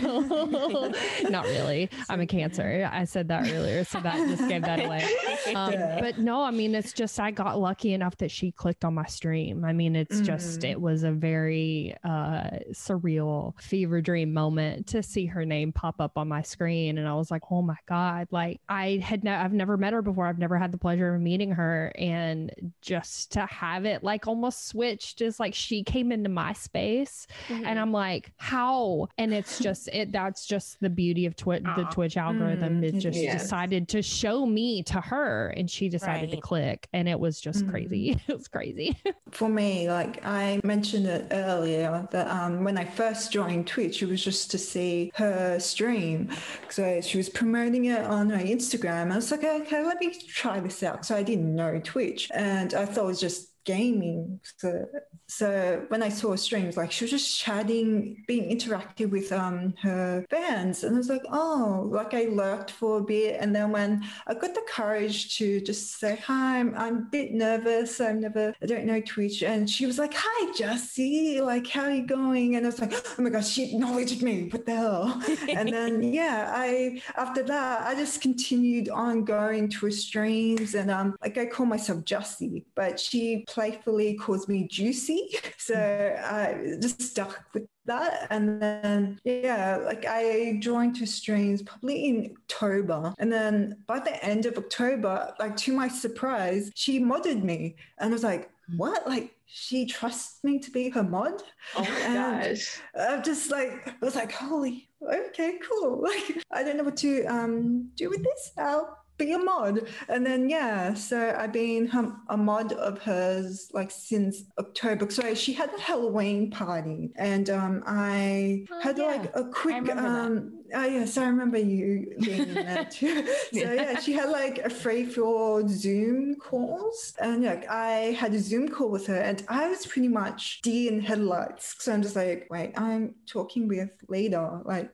not really. I'm a Cancer. I said that earlier. So that just gave that away. Um,
Yeah.
but no, I mean, it's just I got lucky enough that she clicked on my stream. I mean, it's just
Mhm.
it was a very uh, surreal fever dream moment to see her name pop up on my screen, and I was like, oh my god! Like I had ne- I've never met her before. I've never had the pleasure of meeting her, and just to have it like almost switched is like she came into my space,
Mhm.
and I'm like, how? And it's just it. That's just the beauty of Twitch. The
Aw.
Twitch algorithm.
Mm,
It
it
just
is.
decided to show me to her, and she decided to
Right.
click, and it was just
Mm.
crazy. It was crazy.
For me, like I mentioned it earlier, that um, when I first joined Twitch, it was just to see her stream. So she was promoting it on her Instagram. I was like, okay, let me try this out. So I didn't know Twitch, and I thought it was just gaming. So, so when I saw her streams, like she was just chatting, being interactive with um her fans, and I was like, oh, like I lurked for a bit, and then when I got the courage to just say hi, I'm, I'm a bit nervous. I've never, I don't know Twitch, and she was like, hi, Jessie, like how are you going? And I was like, oh my gosh, she acknowledged me. What the hell? And then yeah, I after that I just continued on going to her streams, and um like I call myself Jessie, but she playfully calls me Juicy. So I just stuck with that. And then, yeah, like I joined to streams probably in October. And then by the end of October, like to my surprise, she modded me. And I was like, what? Like, she trusts me to be her mod?
Oh my
and
gosh.
I'm just like, I was like, holy, okay, cool. Like, I don't know what to um do with this. I'll be a mod. And then yeah, so I've been um, a mod of hers like since October. So she had a Halloween party, and um I
oh,
had
yeah.
like a quick um oh yes, I remember you being in there too. So yeah, she had like a free for Zoom calls, and like I had a Zoom call with her, and I was pretty much deer in headlights. So I'm just like, wait, I'm talking with Leda, like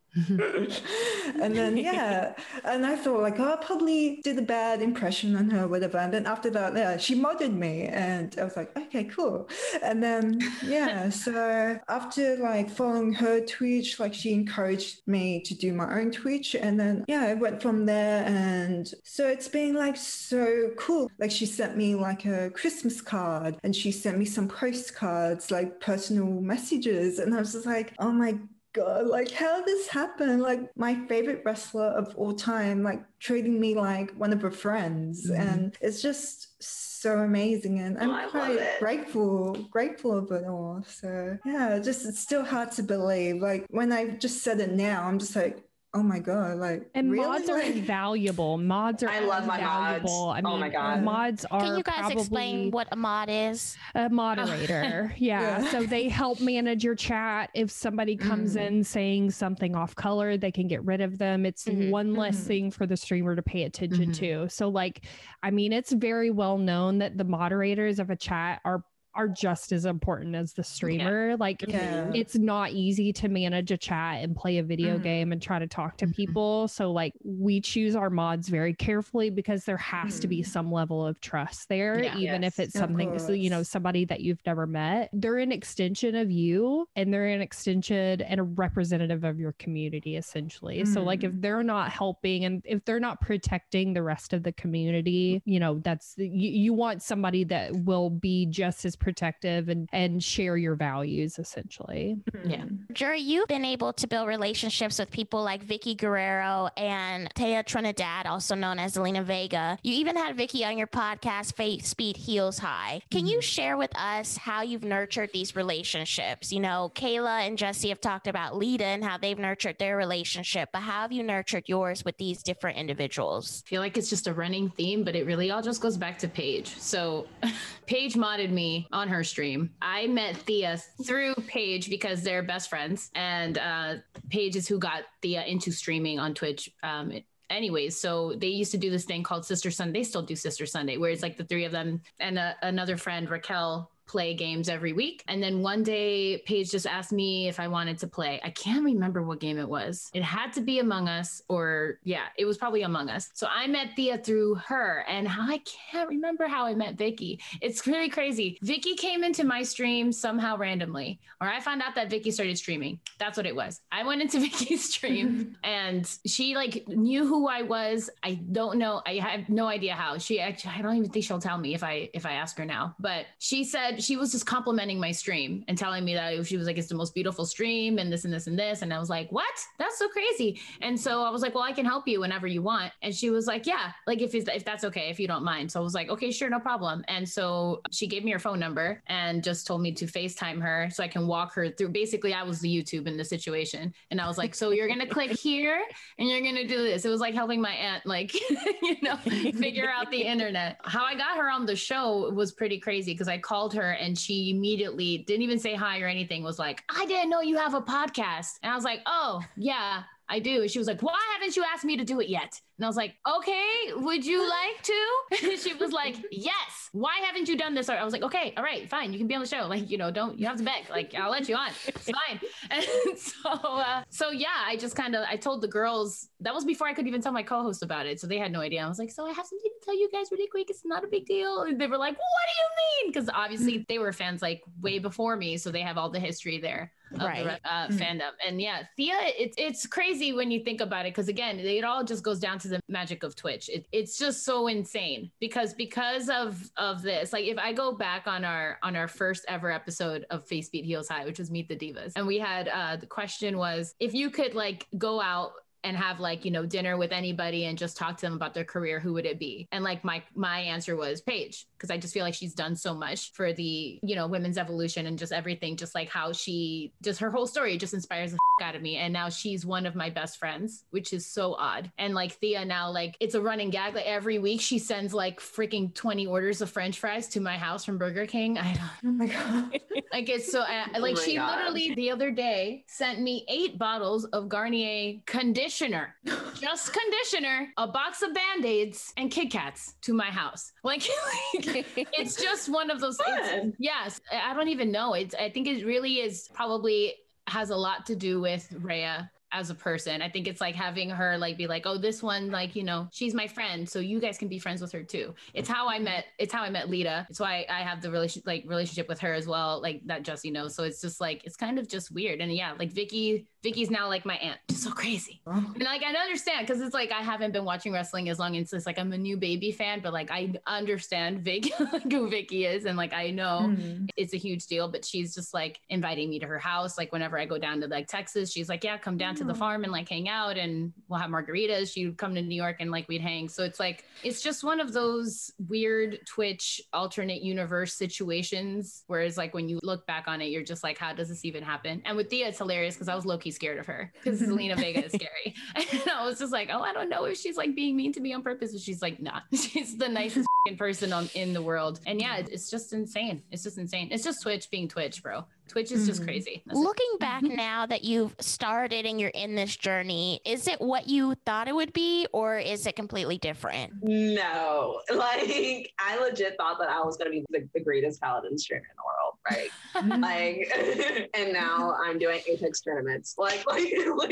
and then yeah, and I thought like, oh, I probably did a bad impression on her, whatever. And then after that, yeah, she modded me, and I was like, okay, cool. And then yeah, so after like following her Twitch, like she encouraged me to do my own Twitch, and then yeah, I went from there. And so it's been like so cool. Like she sent me like a Christmas card, and she sent me some postcards, like personal messages, and I was just like, oh my God, like how did this happen? Like my favorite wrestler of all time, like treating me like one of her friends. Mm-hmm. And it's just so amazing. And I'm
oh,
quite grateful, grateful of it all. So yeah, just it's still hard to believe. Like when I just said it now, I'm just like, oh my God, like
and
really?
mods are
like,
invaluable. Mods are
I love my
invaluable.
mods.
I mean,
oh my God.
mods are
Can you guys
probably
explain what a mod is?
A moderator. yeah.
Yeah.
So they help manage your chat. If somebody comes mm. in saying something off color, they can get rid of them. It's mm-hmm. one less mm-hmm. thing for the streamer to pay attention mm-hmm. to. So like, I mean, it's very well known that the moderators of a chat are are just as important as the streamer. Yeah. Like yeah. it's not easy to manage a chat and play a video mm-hmm. game and try to talk to mm-hmm. people. So like we choose our mods very carefully because there has mm-hmm. to be some level of trust there, yeah. even yes. if it's something, so, you know, somebody that you've never met. They're an extension of you, and they're an extension and a representative of your community, essentially. Mm-hmm. So like if they're not helping and if they're not protecting the rest of the community, you know, that's, you, you want somebody that will be just as protective and and share your values, essentially.
Yeah. Juri, you've been able to build relationships with people like Vicky Guerrero and Taya Trinidad, also known as Zelina Vega. You even had Vicky on your podcast, Faith Speed Heels High. Can mm-hmm. you share with us how you've nurtured these relationships? You know, Kayla and Jessie have talked about Leda and how they've nurtured their relationship, but how have you nurtured yours with these different individuals?
I feel like it's just a running theme, but it really all just goes back to Paige. So Paige modded me on her stream. I met Thea through Paige because they're best friends, and uh, Paige is who got Thea into streaming on Twitch. Um, anyways, so they used to do this thing called Sister Sunday. They still do Sister Sunday, where it's like the three of them and uh, another friend, Raquel, play games every week. And then one day Paige just asked me if I wanted to play. I can't remember what game it was. It had to be Among Us, or yeah, it was probably Among Us. So I met Thea through her, and how I can't remember how I met Vicky. It's really crazy. Vicky came into my stream somehow randomly, or I found out that Vicky started streaming. That's what it was. I went into Vicky's stream and she like knew who I was. I don't know. I have no idea how. She actually, I don't even think she'll tell me if I if I ask her now. But she said, she was just complimenting my stream and telling me that she was like, it's the most beautiful stream and this and this and this. And I was like, what? That's so crazy. And so I was like, well, I can help you whenever you want. And she was like, yeah, like if it's, if that's okay, if you don't mind. So I was like, okay, sure, no problem. And so she gave me her phone number and just told me to FaceTime her so I can walk her through. Basically, I was the YouTube in the situation. And I was like, so you're going to click here and you're going to do this. It was like helping my aunt, like, you know, figure out the internet. How I got her on the show was pretty crazy because I called her and she immediately didn't even say hi or anything, was like, I didn't know you have a podcast. And I was like, oh yeah, I do. And she was like, why haven't you asked me to do it yet? And I was like, okay, would you like to? And she was like, yes. Why haven't you done this? I was like, okay, all right, fine. You can be on the show. Like, you know, don't, you have to beg. Like, I'll let you on. It's fine. And so, uh, so yeah, I just kind of, I told the girls, that was before I could even tell my co-host about it. So they had no idea. I was like, so I have something to tell you guys really quick. It's not a big deal. And they were like, well, what do you mean? Because obviously they were fans like way before me. So they have all the history there. Of
right.
the uh, mm-hmm. fandom. And yeah, Thea, it's it's crazy when you think about it, because again, it all just goes down to the magic of Twitch. It, it's just so insane because because of of this. Like if I go back on our on our first ever episode of Face Beat Heels High, which was Meet the Divas, and we had uh, the question was, if you could like go out and have like, you know, dinner with anybody and just talk to them about their career, who would it be? And like my my answer was Paige, because I just feel like she's done so much for the, you know, women's evolution and just everything, just like how she, just her whole story just inspires the f- out of me. And now she's one of my best friends, which is so odd. And like Thea now, like it's a running gag. Like every week she sends like freaking twenty orders of French fries to my house from Burger King. I don't,
oh my God.
Like it's so, uh, like
oh
she
God.
literally the other day sent me eight bottles of Garnier conditioner, just conditioner, a box of Band-Aids and Kit Kats to my house. Like, like it's just one of those. It's, yes, I don't even know. It's. I think it really is probably has a lot to do with Rhea as a person. I think it's like having her like be like, oh, this one, like, you know, she's my friend, so you guys can be friends with her too. It's how I met. It's how I met Lita. It's why I have the relation like relationship with her as well, like that Jussie knows. So it's just like it's kind of just weird. And yeah, like Vicky. Vicky's now like my aunt. Just so crazy. Oh. And like I understand because it's like I haven't been watching wrestling as long as it's like I'm a new baby fan, but like I understand Vic like who Vicky is, and like I know mm. it's a huge deal. But she's just like inviting me to her house. Like whenever I go down to like Texas, she's like, yeah, come down oh. to the farm and like hang out, and we'll have margaritas. She would come to New York and like we'd hang. So it's like it's just one of those weird Twitch alternate universe situations. Whereas like when you look back on it, you're just like, how does this even happen? And with Thea, it's hilarious because I was low key scared of her because Zelina Vega is scary. And I was just like, oh, I don't know if she's like being mean to me on purpose. And she's like, nah, she's the nicest person on in the world. And yeah, it's just insane. It's just insane. It's just Twitch being Twitch, bro. Twitch is just crazy. That's
Looking
it.
back now that you've started and you're in this journey, is it what you thought it would be, or is it completely different?
No, like I legit thought that I was going to be the, the greatest paladin streamer in the world, right? like, and now I'm doing Apex tournaments. Like, like,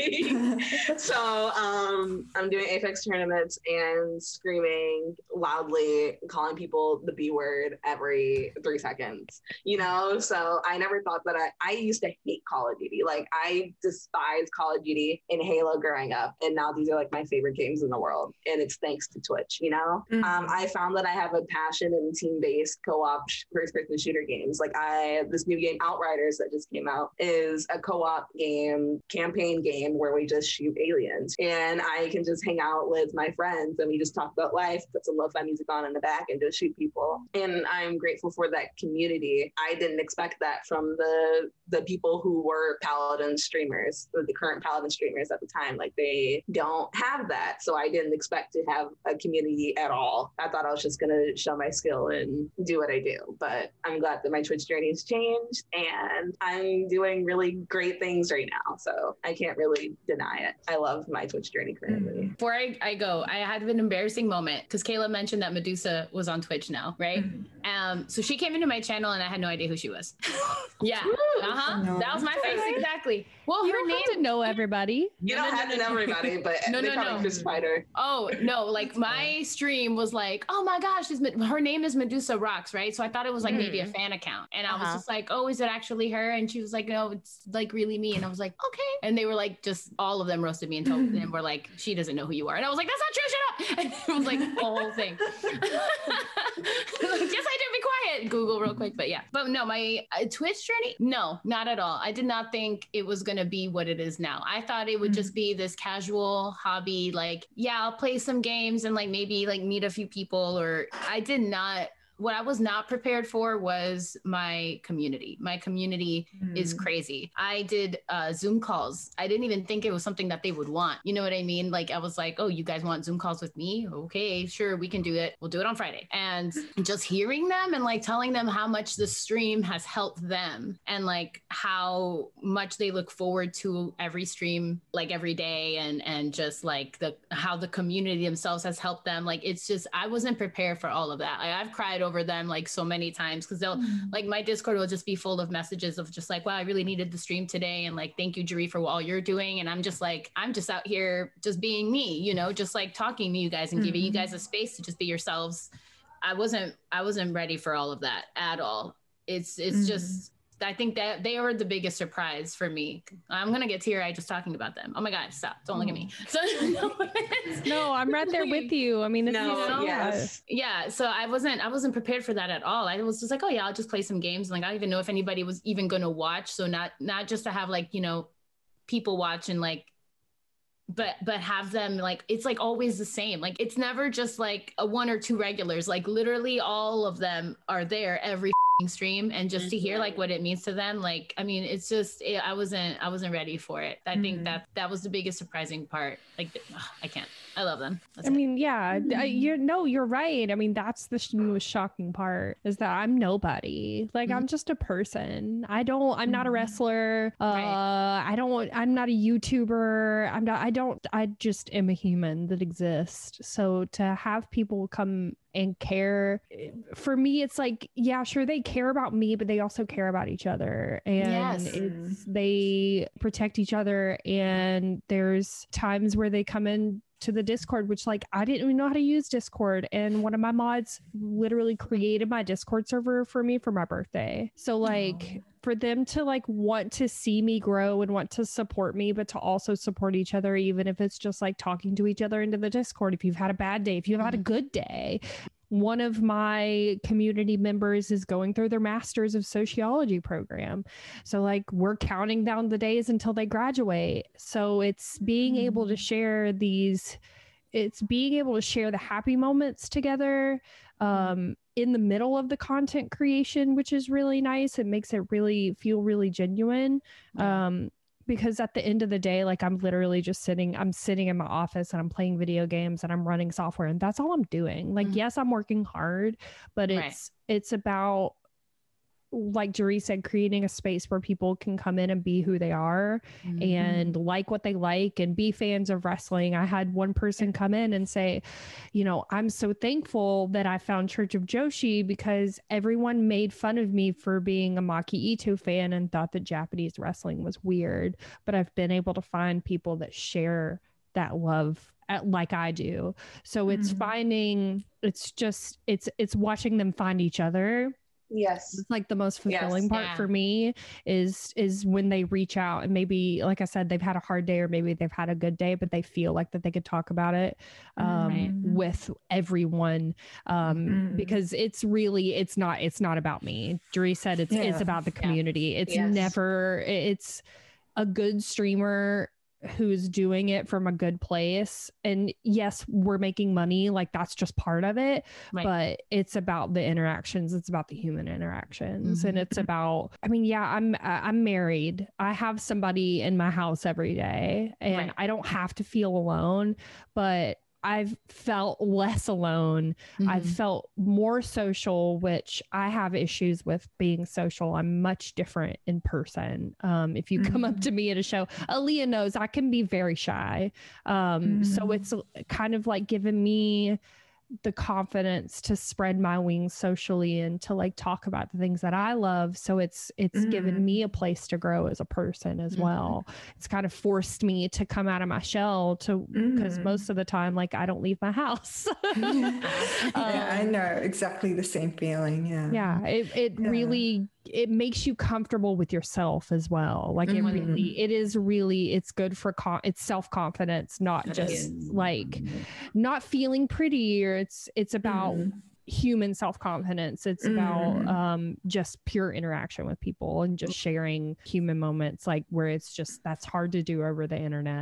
like so um, I'm doing Apex tournaments and screaming loudly, calling people the B word every three seconds, you know? So I never thought that I, I used to hate Call of Duty. Like I despised Call of Duty and Halo growing up. And now these are like my favorite games in the world. And it's thanks to Twitch, you know? Mm-hmm. Um, I found that I have a passion in team-based co-op first-person shooter games. Like I, this new game, Outriders, that just came out, is a co-op game, campaign game where we just shoot aliens. And I can just hang out with my friends and we just talk about life, put some lo-fi music on in the back and just shoot people. And I'm grateful for that community. I didn't expect that from the the people who were Paladin streamers, the current Paladin streamers at the time. Like they don't have that. So I didn't expect to have a community at all. I thought I was just going to show my skill and do what I do. But I'm glad that my Twitch journey has changed and I'm doing really great things right now. So I can't really deny it. I love my Twitch journey currently.
Before I, I go, I had an embarrassing moment because Kayla mentioned that Medusa was on Twitch now, right? Mm-hmm. Um, so she came into my channel and I had no idea who she was. Yeah. Uh-huh. No. That was my face. Exactly. Well,
you
her
don't
name
have to know everybody.
You don't no, no, have no, to know no. everybody, but
no,
they
no,
probably
no.
crucified her.
Oh, no. Like my stream was like, oh my gosh, she's, her name is Medusa Rocks, right? So I thought it was like mm. maybe a fan account. And I uh-huh. was just like, oh, is it actually her? And she was like, no, it's like really me. And I was like, okay. And they were like, just all of them roasted me and told and were like, she doesn't know who you are. And I was like, that's not true. Shut up. And it was like the whole thing. Like, yes, I do. Be quiet. Google real quick. But yeah. But no, my uh, Twitch journey, no, not at all. I did not think it was going to be what it is now. I thought it would mm-hmm. just be this casual hobby. Like, yeah, I'll play some games and like maybe like meet a few people, or I did not what I was not prepared for was my community. My community mm. is crazy. I did uh, Zoom calls. I didn't even think it was something that they would want. You know what I mean? Like I was like, oh, you guys want Zoom calls with me? Okay, sure, we can do it. We'll do it on Friday. And just hearing them and like telling them how much the stream has helped them and like how much they look forward to every stream, like every day, and and just like the how the community themselves has helped them. Like it's just, I wasn't prepared for all of that. Like, I've cried over them like so many times because they'll mm. like my Discord will just be full of messages of just like, wow, I really needed the stream today, and like thank you, Jeree, for all you're doing. And I'm just like, I'm just out here just being me, you know, just like talking to you guys and mm-hmm. giving you guys a space to just be yourselves. I wasn't I wasn't ready for all of that at all. It's it's mm-hmm. just I think that they were the biggest surprise for me. I'm gonna get teary-eyed just talking about them. Oh my God, stop! Don't look at me. So no,
no, I'm right there with you. I mean, it's,
no,
you know,
yes,
yeah. So I wasn't, I wasn't prepared for that at all. I was just like, oh yeah, I'll just play some games. Like I don't even know if anybody was even gonna watch. So not, not just to have like you know, people watch and like, but but have them like it's like always the same. Like it's never just like a one or two regulars. Like literally all of them are there every stream, and just to hear like what it means to them, like I mean it's just it, I wasn't I wasn't ready for it. I mm-hmm. think that that was the biggest surprising part. Like ugh, I can't I love them. That's
I
it.
mean yeah mm-hmm. you're no you're right. I mean that's the most shocking part is that I'm nobody. Like mm-hmm. I'm just a person. I don't I'm not a wrestler. uh right. I don't I'm not a YouTuber. I'm not I don't I just am a human that exists. So to have people come and care, for me it's like, yeah, sure, they care about me, but they also care about each other, and yes. it's they protect each other. And there's times where they come in to the Discord, which like I didn't even know how to use Discord, and one of my mods literally created my Discord server for me for my birthday. So like oh. for them to like want to see me grow and want to support me, but to also support each other, even if it's just like talking to each other into the Discord, if you've had a bad day, if you've had a good day. One of my community members is going through their master's of sociology program. So like we're counting down the days until they graduate. So it's being able to share these, it's being able to share the happy moments together um, in the middle of the content creation, which is really nice. It makes it really feel really genuine. Yeah. Um, Because at the end of the day, like I'm literally just sitting, I'm sitting in my office and I'm playing video games and I'm running software, and that's all I'm doing. Like, mm-hmm. yes, I'm working hard, but it's, right. it's about, like Jeree said, creating a space where people can come in and be who they are mm-hmm. and like what they like and be fans of wrestling. I had one person come in and say, you know, I'm so thankful that I found Church of Joshi because everyone made fun of me for being a Maki Ito fan and thought that Japanese wrestling was weird. But I've been able to find people that share that love at, like I do. So it's mm-hmm. finding, it's just, it's, it's watching them find each other.
Yes.
It's like the most fulfilling yes, part
yeah.
for me is is when they reach out and maybe, like I said, they've had a hard day or maybe they've had a good day, but they feel like that they could talk about it um, right. with everyone um, mm-hmm. because it's really, it's not, it's not about me. Jeree said it's, yeah. it's about the community. Yeah. It's yes. never, it's a good streamer who's doing it from a good place. And yes, we're making money, like that's just part of it, right. but it's about the interactions. It's about the human interactions. Mm-hmm. And it's about, I mean, yeah, I'm, I'm married. I have somebody in my house every day and right. I don't have to feel alone, but I've felt less alone. Mm-hmm. I've felt more social, which I have issues with being social. I'm much different in person. Um, if you mm-hmm. come up to me at a show, Aaliyah knows I can be very shy. Um, mm-hmm. So it's kind of like giving me the confidence to spread my wings socially and to like talk about the things that I love. So it's it's mm. given me a place to grow as a person as mm. well. It's kind of forced me to come out of my shell to because mm. most of the time like I don't leave my house.
um, yeah, I know exactly the same feeling. Yeah.
Yeah. It it yeah. really it makes you comfortable with yourself as well. Like mm-hmm. it really, it is really, it's good for, con- it's self-confidence, not just like not feeling pretty or it's, it's about mm. human self-confidence. It's mm. about um, just pure interaction with people and just sharing human moments, like where it's just, that's hard to do over the internet.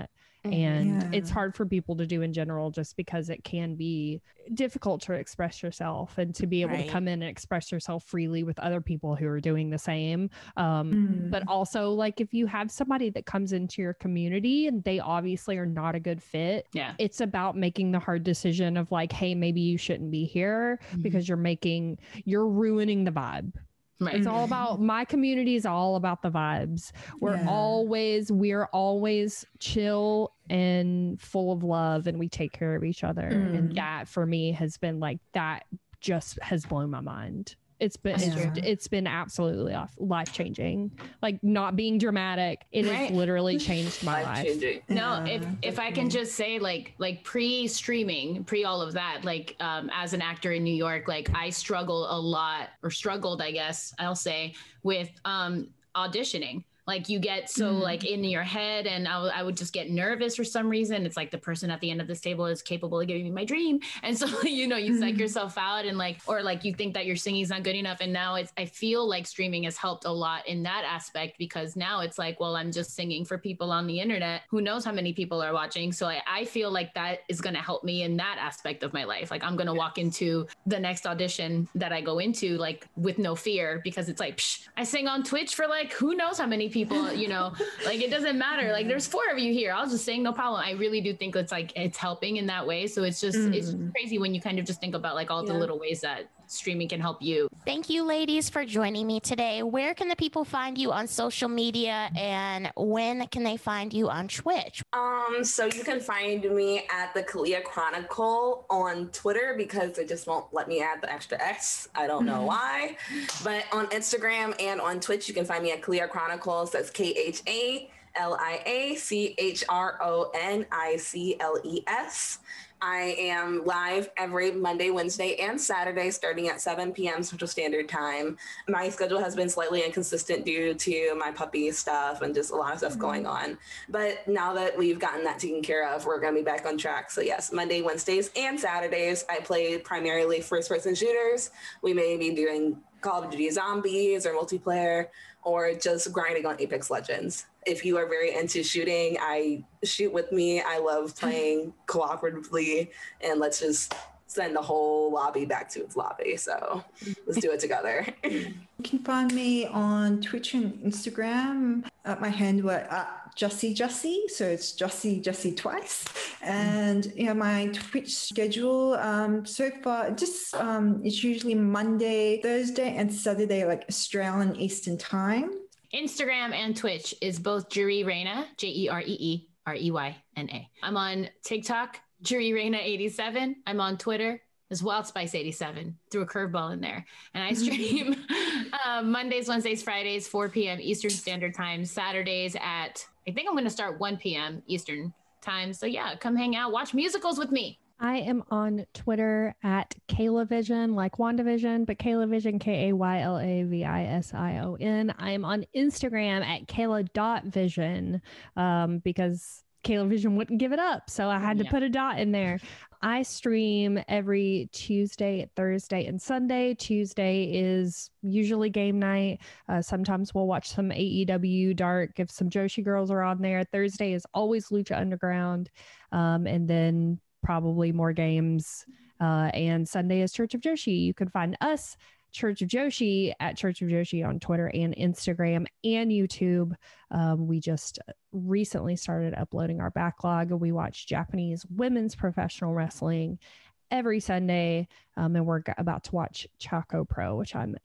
And
Yeah.
it's hard for people to do in general just because it can be difficult to express yourself and to be able
Right.
to come in and express yourself freely with other people who are doing the same. Um,
Mm.
But also, like, if you have somebody that comes into your community and they obviously are not a good fit,
Yeah.
it's about making the hard decision of like, hey, maybe you shouldn't be here
Mhm.
because you're making, you're ruining the vibe.
Right.
It's all about, my community is all about the vibes. We're
Yeah.
always, we're always chill and full of love, and we take care of each other.
Mm.
And that for me has been like, that just has blown my mind. It's been,
That's
it's,
true.
it's been absolutely life changing. Like, not being dramatic, it
Right.
has literally changed my
Life
life.
changing.
No,
Yeah,
if if I can just say, like like pre-streaming, pre all of that, like um, as an actor in New York, like I struggle a lot, or struggled, I guess I'll say, with um, auditioning. Like you get so
Mm.
like in your head, and I, w- I would just get nervous for some reason. It's like the person at the end of this table is capable of giving me my dream, and so you know you psych
Mm.
yourself out, and like or like you think that your singing is not good enough. And now it's I feel like streaming has helped a lot in that aspect, because now it's like, well, I'm just singing for people on the internet. Who knows how many people are watching? So I, I feel like that is going to help me in that aspect of my life. Like I'm going to walk into the next audition that I go into like with no fear, because it's like psh, I sing on Twitch for like who knows how many people, you know, like it doesn't matter. Like there's four of you here. I'll just sing, no problem. I really do think it's like it's helping in that way. So it's just it's
Mm.
crazy when you kind of just think about like all the
Yeah.
little ways that streaming can help you.
Thank you, ladies, for joining me today. Where can the people find you on social media, and when can they find you on Twitch?
Um, so you can find me at the Kalia Chronicle on Twitter, because it just won't let me add the extra X. I don't know why. But on Instagram and on Twitch, you can find me at Kalia Chronicles. That's K H A L I A C H R O N I C L E S. I am live every Monday, Wednesday, and Saturday starting at seven p.m. Central Standard Time. My schedule has been slightly inconsistent due to my puppy stuff and just a lot of stuff going on. But now that we've gotten that taken care of, we're going to be back on track. So yes, Monday, Wednesdays, and Saturdays, I play primarily first-person shooters. We may be doing Call of Duty Zombies or multiplayer, or just grinding on Apex Legends. If you are very into shooting, I shoot with me. I love playing cooperatively, and let's just send the whole lobby back to its lobby. So let's do it together.
You can find me on Twitch and Instagram at my handle at Jussie Jussie. So it's Jussie Jussie twice. And yeah, my Twitch schedule um, so far, just um, it's usually Monday, Thursday, and Saturday, like Australian Eastern Time.
Instagram and Twitch is both Jeree Reyna, J E R E E R E Y N A. I'm on TikTok, Jeree Reyna eighty-seven. I'm on Twitter as Wildspice eighty-seven. Threw a curveball in there. And I stream uh, Mondays, Wednesdays, Fridays, four p.m. Eastern Standard Time, Saturdays at, I think I'm going to start one p.m. Eastern Time. So yeah, come hang out, watch musicals with me.
I am on Twitter at KaylaVision, like WandaVision, but KaylaVision, K A Y L A V I S I O N. I am on Instagram at Kayla.vision um, because KaylaVision wouldn't give it up. So I had to
Yeah.
put a dot in there. I stream every Tuesday, Thursday, and Sunday. Tuesday is usually game night. Uh, sometimes we'll watch some A E W Dark if some Joshi girls are on there. Thursday is always Lucha Underground. Um, and then probably more games. Uh, and Sunday is Church of Joshi. You can find us, Church of Joshi, at Church of Joshi on Twitter and Instagram and YouTube. Um, we just recently started uploading our backlog. We watch Japanese women's professional wrestling every Sunday. Um, and we're g- about to watch Chaco Pro, which I'm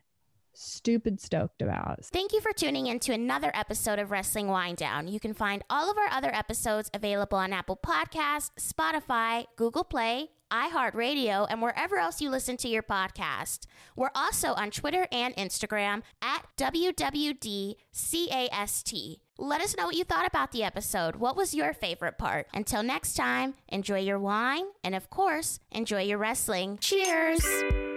stupid stoked about.
Thank you for tuning in to another episode of Wrestling Wind Down. You can find all of our other episodes available on Apple Podcasts, Spotify, Google Play, iHeartRadio, and wherever else you listen to your podcast. We're also on Twitter and Instagram at W W D C A S T. Let us know what you thought about the episode. What was your favorite part? Until next time, enjoy your wine and, of course, enjoy your wrestling. Cheers!